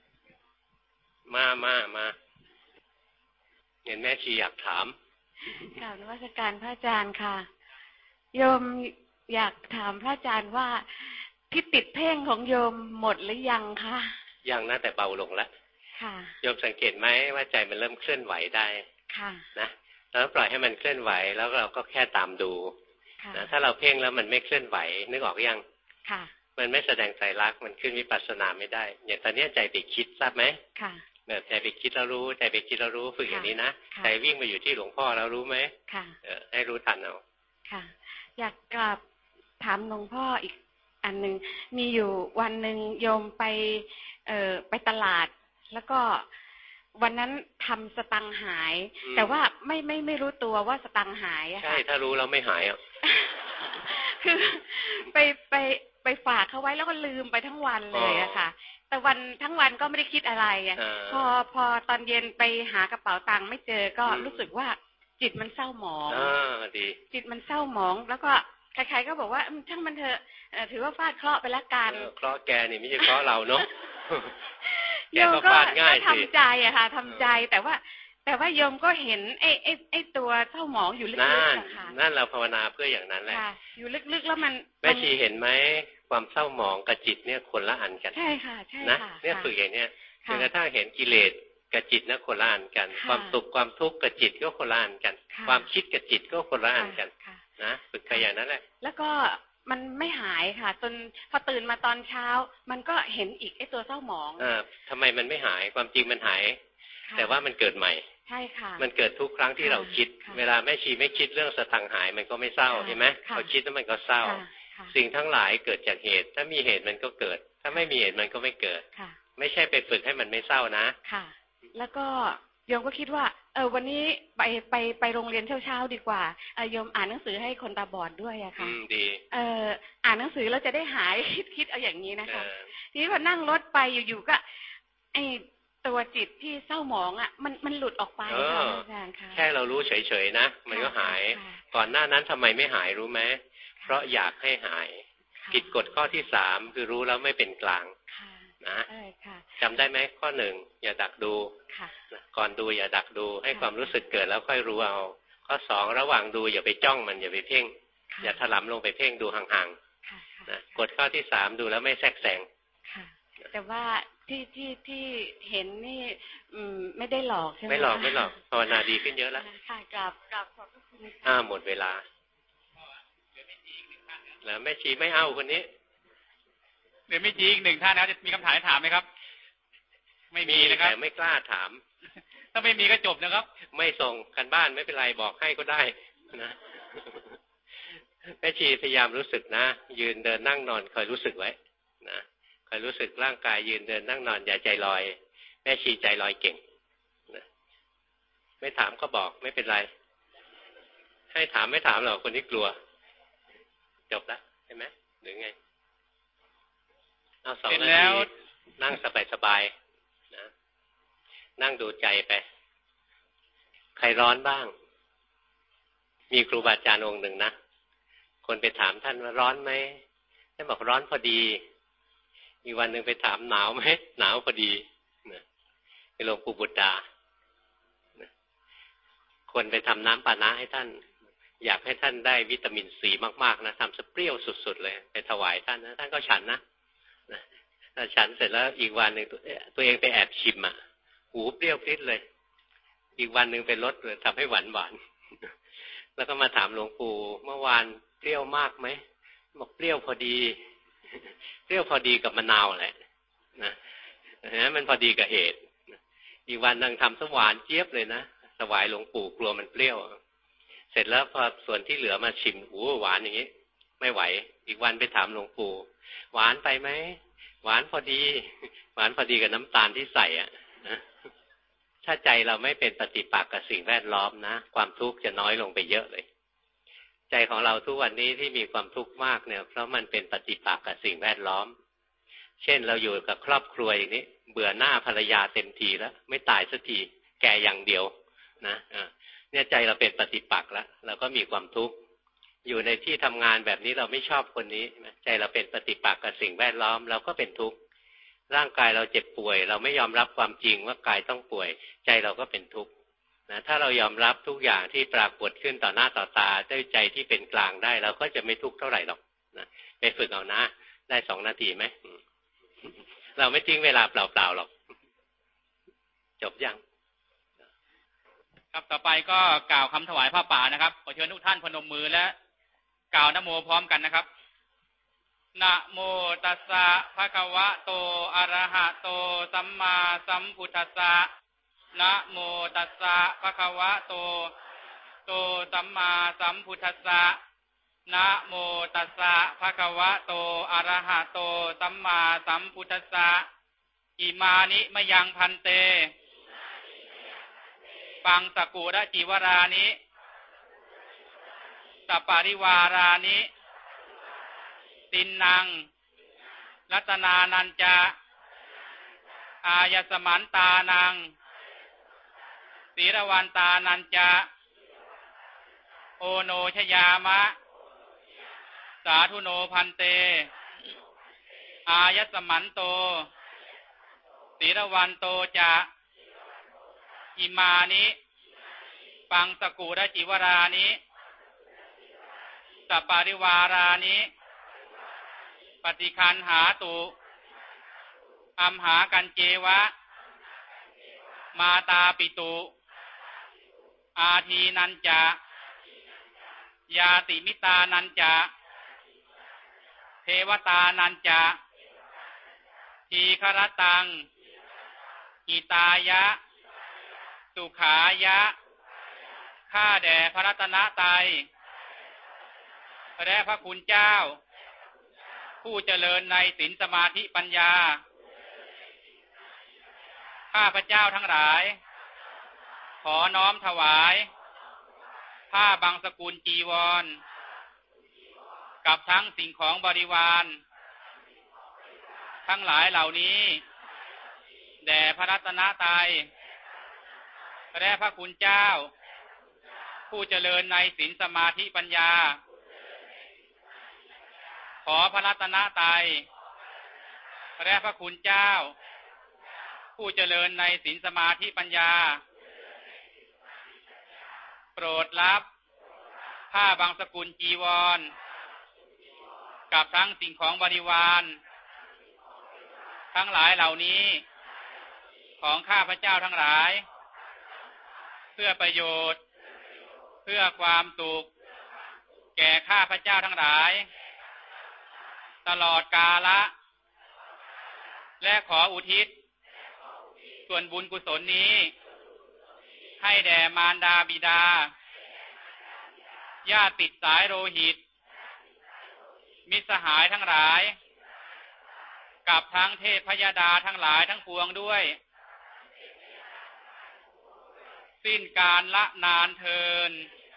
มาเห็นแม่ชีอยากถามกราบนมัสการพระอาจารย์ค่ะโยมอยากถามพระอาจารย์ว่าที่ติดเพ่งของโยมหมดหรือยังคะยังนะแต่เบาลงแล้วค่ะโยมสังเกตไหมว่าใจมันเริ่มเคลื่อนไหวได้ค่ะนะแล้วปล่อยให้มันเคลื่อนไหวแล้วเราก็แค่ตามดูนะถ้าเราเพ่งแล้วมันไม่เคลื่อนไหวนึกออกยังค่ะมันไม่แสดงไตรลักษณ์มันขึ้นวิปัสสนาไม่ได้อย่างตอนนี้ใจไปคิดทราบไหมค่ะแบบใจไปคิดแล้วรู้ใจไปคิดแล้วรู้ฝึกอย่างนี้นะใจวิ่งมาอยู่ที่หลวงพ่อแล้วรู้ไหมค่ะให้รู้ทันเอาค่ะอยากกราบถามหลวงพ่ออีกอันหนึ่งมีอยู่วันหนึ่งโยมไปตลาดแล้วก็วันนั้นทำสตังหายแต่ว่าไม่รู้ตัวว่าสตังหายใช่ถ้ารู้แล้วไม่หายคือไปฝากเขาไว้แล้วก็ลืมไปทั้งวันเลยอะค่ะแต่วันทั้งวันก็ไม่ได้คิดอะไรพอตอนเย็นไปหากระเป๋าตังค์ไม่เจอก็รู้สึกว่าจิตมันเศร้าหมองดีจิตมันเศร้าหมองแล้วก็ใครๆก็บอกว่าช่างมันเถอะถือว่าฟาดเคราะห์ไปละกันเคราะห์แกนี่ไม่ใช่เคราะห์เราเนาะโยมก็ทำใจอะค่ะทำใจแต่ว่าโยมก็เห็นไอ้ตัวเศร้าหมองอยู่ลึกๆอะค่ะนั่นเราภาวนาเพื่ออย่างนั้นแหละอยู่ลึกๆแล้วมันแม่ชีเห็นไหมความเศร้าหมองกับจิตเนี่ยคนละอันกันใช่ค่ะใช่นะเนี่ยฝึกอย่างเนี้ยจนกระทั่งเห็นกิเลสกับจิตนะคนละอันกันความสุขความทุกข์กับจิตก็คนละอันกันความคิดกับจิตก็คนละอันกันนะฝึกไปอย่างนั้นแหละแล้วก็มันไม่หายค่ะจนพอตื่นมาตอนเช้ามันก็เห็นอีกไอ้ตัวเศร้าหมองทำไมมันไม่หายความจริงมันหายแต่ว่ามันเกิดใหม่ใช่ค่ะมันเกิดทุกครั้งที่เราคิดเวลาแม่ชีไม่คิดเรื่องสตังหายมันก็ไม่เศร้าใช่ไหมพอคิดแล้วมันก็เศร้าสิ่งทั้งหลายเกิดจากเหตุถ้ามีเหตุมันก็เกิดถ้าไม่มีเหตุมันก็ไม่เกิดไม่ใช่ไปฝึกให้มันไม่เศร้านะค่ะแล้วก็โยมก็คิดว่าวันนี้ไปโรงเรียนเช้าๆดีกว่าโยมอ่านหนังสือให้คนตาบอดด้วยอะค่ะดีอ่านหนังสือแล้วจะได้หายคิดเอาอย่างนี้นะคะทีนี้พอนั่งรถไปอยู่ๆก็ไอตัวจิตที่เศร้าหมองอ่ะมันหลุดออกไปค่ะอาจารย์ค่ะแค่เรารู้เฉยๆนะมันก็หายก่อนหน้านั้นทำไมไม่หายรู้ไหมเพราะอยากให้หายผิดกฎข้อที่3คือรู้แล้วไม่เป็นกลางนะจำได้ไหมข้อ1อย่าดักดูก่อนดูอย่าดักดูให้ความรู้สึกเกิดแล้วค่อยรู้เอาข้อ2ระหว่างดูอย่าไปจ้องมันอย่าไปเพ่งอย่าถลำลงไปเพ่งดูห่างๆนะกฎข้อที่3ดูแล้วไม่แทรกแซงแต่ว่าที่เห็นนี่ไม่ได้หลอกใช่ไหมไม่หลอกภาวนาดีขึ้นเยอะแล้วค่ะกราบขอบคุณหมดเวลาแล้วแม่ชีไม่เอาคนนี้เดี๋ยวไม่จริง1ท่านนะจะมีคำถามให้ถามไหมครับไม่มีนะครับแต่ไม่กล้าถามถ้าไม่มีก็จบนะครับไม่ส่งกันบ้านไม่เป็นไรบอกให้ก็ได้นะแม่ชีพยายามรู้สึกนะยืนเดินนั่งนอนคอยรู้สึกไว้นะคอยรู้สึกร่างกายยืนเดินนั่งนอนอย่าใจลอยแม่ชีใจลอยเก่งนะไม่ถามก็บอกไม่เป็นไรให้ถามไม่ถามหรอกคนที่กลัวจบแล้วใช่ไหมหรือไงเอา2 นาทีนั่งสบายๆนะนั่งดูใจไปใครร้อนบ้างมีครูบาอาจารย์องค์หนึ่งนะคนไปถามท่านว่าร้อนไหมท่านบอกร้อนพอดีอีกวันหนึ่งไปถามหนาวไหมหนาวพอดีไปหลวงปู่บุตรดาคนไปทำน้ำปานะให้ท่านอยากให้ท่านได้วิตามินซีมากๆนะทำสเปรี้ยวสุดๆเลยไปถวายท่านนะท่านก็ฉันนะฉันเสร็จแล้วอีกวันหนึ่งตัวเองไปแอบชิมอ่ะหูเปรี้ยวพริ้ดเลยอีกวันหนึ่งไปลดเลยทำให้หวานแล้วก็มาถามหลวงปู่เมื่อวานเปรี้ยวมากไหมบอกเปรี้ยวพอดีเปรี้ยวพอดีกับมะนาวแหละนะมันพอดีกับเหตุอีกวันนึงทำสหวานเจี๊ยบเลยนะถวายหลวงปู่กลัวมันเปรี้ยวเสร็จแล้วพอส่วนที่เหลือมาชิมหวานอย่างนี้ไม่ไหวอีกวันไปถามหลวงปู่หวานไปไหมหวานพอดีหวานพอดีกับน้ำตาลที่ใส่อ่ะถ้าใจเราไม่เป็นปฏิปักษ์กับสิ่งแวดล้อมนะความทุกข์จะน้อยลงไปเยอะเลยใจของเราทุกวันนี้ที่มีความทุกข์มากเนี่ยเพราะมันเป็นปฏิปักษ์กับสิ่งแวดล้อมเช่นเราอยู่กับครอบครัวอย่างนี้เบื่อหน้าภรรยาเต็มทีแล้วไม่ตายสักทีแก่อย่างเดียวนะเนี่ยใจเราเป็นปฏิปักษ์แล้วเราก็มีความทุกข์อยู่ในที่ทำงานแบบนี้เราไม่ชอบคนนี้ใจเราเป็นปฏิปักษ์กับสิ่งแวดล้อมเราก็เป็นทุกข์ร่างกายเราเจ็บป่วยเราไม่ยอมรับความจริงว่ากายต้องป่วยใจเราก็เป็นทุกข์นะถ้าเรายอมรับทุกอย่างที่ปรากฏขึ้นต่อหน้าต่อตาด้วยใจที่เป็นกลางได้เราก็จะไม่ทุกข์เท่าไหร่หรอกนะไปฝึกเอานะได้2 นาทีไหมเราไม่ทิ้งเวลาเปล่าๆหรอกจบยังครับต่อไปก็กล่าวคำถวายผ้าป่านะครับขอเชิญทุกท่านพนมมือและกล่าวนะโมพร้อมกันนะครับนะโมตัสสะภะคะวะโตอะระหะโตสัมมาสัมพุทธัสสะนะโมตัสสะภะคะวะโตสัมมาสัมพุทธัสสะนะโมตัสสะภะคะวะโตอะระหะโตสัมมาสัมพุทธัสสะอิมานิมะยังพันเตปังสกุระจิวรานิสัปปาริวารานิตินนังรัตนานันจะอายสมันตานังศีรวันตานันจะโอโนชยามะสาธุโนพันเตอายสมันโตศีรวันโตจะอิมานิปังสกุระจิวรานิสัปปาริวารานิปฏิคันหาตุอัมหากันเจวะมาตาปิตุอาทีนันจะยาติมิตานันจะเทวตานันจะทีฆรตังหิตายะสุขายะข้าแด่พระรัตนตรัยและพระคุณเจ้าผู้เจริญในศีลสมาธิปัญญาข้าพเจ้าทั้งหลายขอน้อมถวายผ้าบังสกุลจีวรกับทั้งสิ่งของบริวารทั้งหลายเหล่านี้แด่พระรัตนตรัยและพระคุณเจ้าผู้เจริญในศีลสมาธิปัญญาขอพระรัตนตรัยและพระคุณเจ้าผู้เจริญในศีลสมาธิปัญญาโปรดรับผ้าบังสกุลจีวรกับทั้งสิ่งของบริวารทั้งหลายเหล่านี้ของข้าพเจ้าทั้งหลายเพื่อประโยชน์เพื่อความสุขแก่ข้าพเจ้าทั้งหลายตลอดกาลและขออุทิศส่วนบุญกุศลนี้ให้แด่มารดาบิดาญาติติดสายโลหิตมิตรสหายทั้งหลายกับทั้งเทพพยดาทั้งหลายทั้งปวงด้วยสิ้นกาลละนานเทิน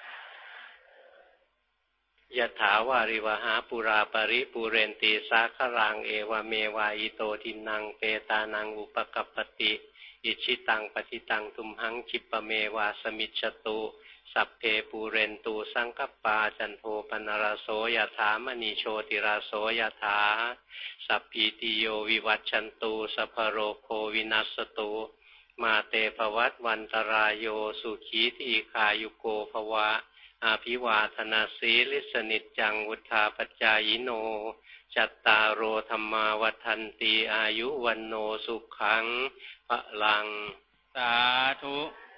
ยะถาวาริวหาปุราปริปุเรนติสาครังเอวเมวะอิโตทินังเปตานังอุปกัปปติอิชิตังปฏิตังทุมหังคิปเมวะสมิจฉตุสัพเพปูเรนตูสังคปาจันโทปนรโสยถามณีโชติราโสยถาสัพพิติโยวิวัชชันตุสัพพโรโควินัสตุมาเตภวัตวันตรายโยสุขีทีขายุโกภวะอาภิวาทนาสีลิสนิจจังวุธาปัจจายโนจัตตารโอธรรมาวัฏันติอายุวันโนสุขังพลังสาธุ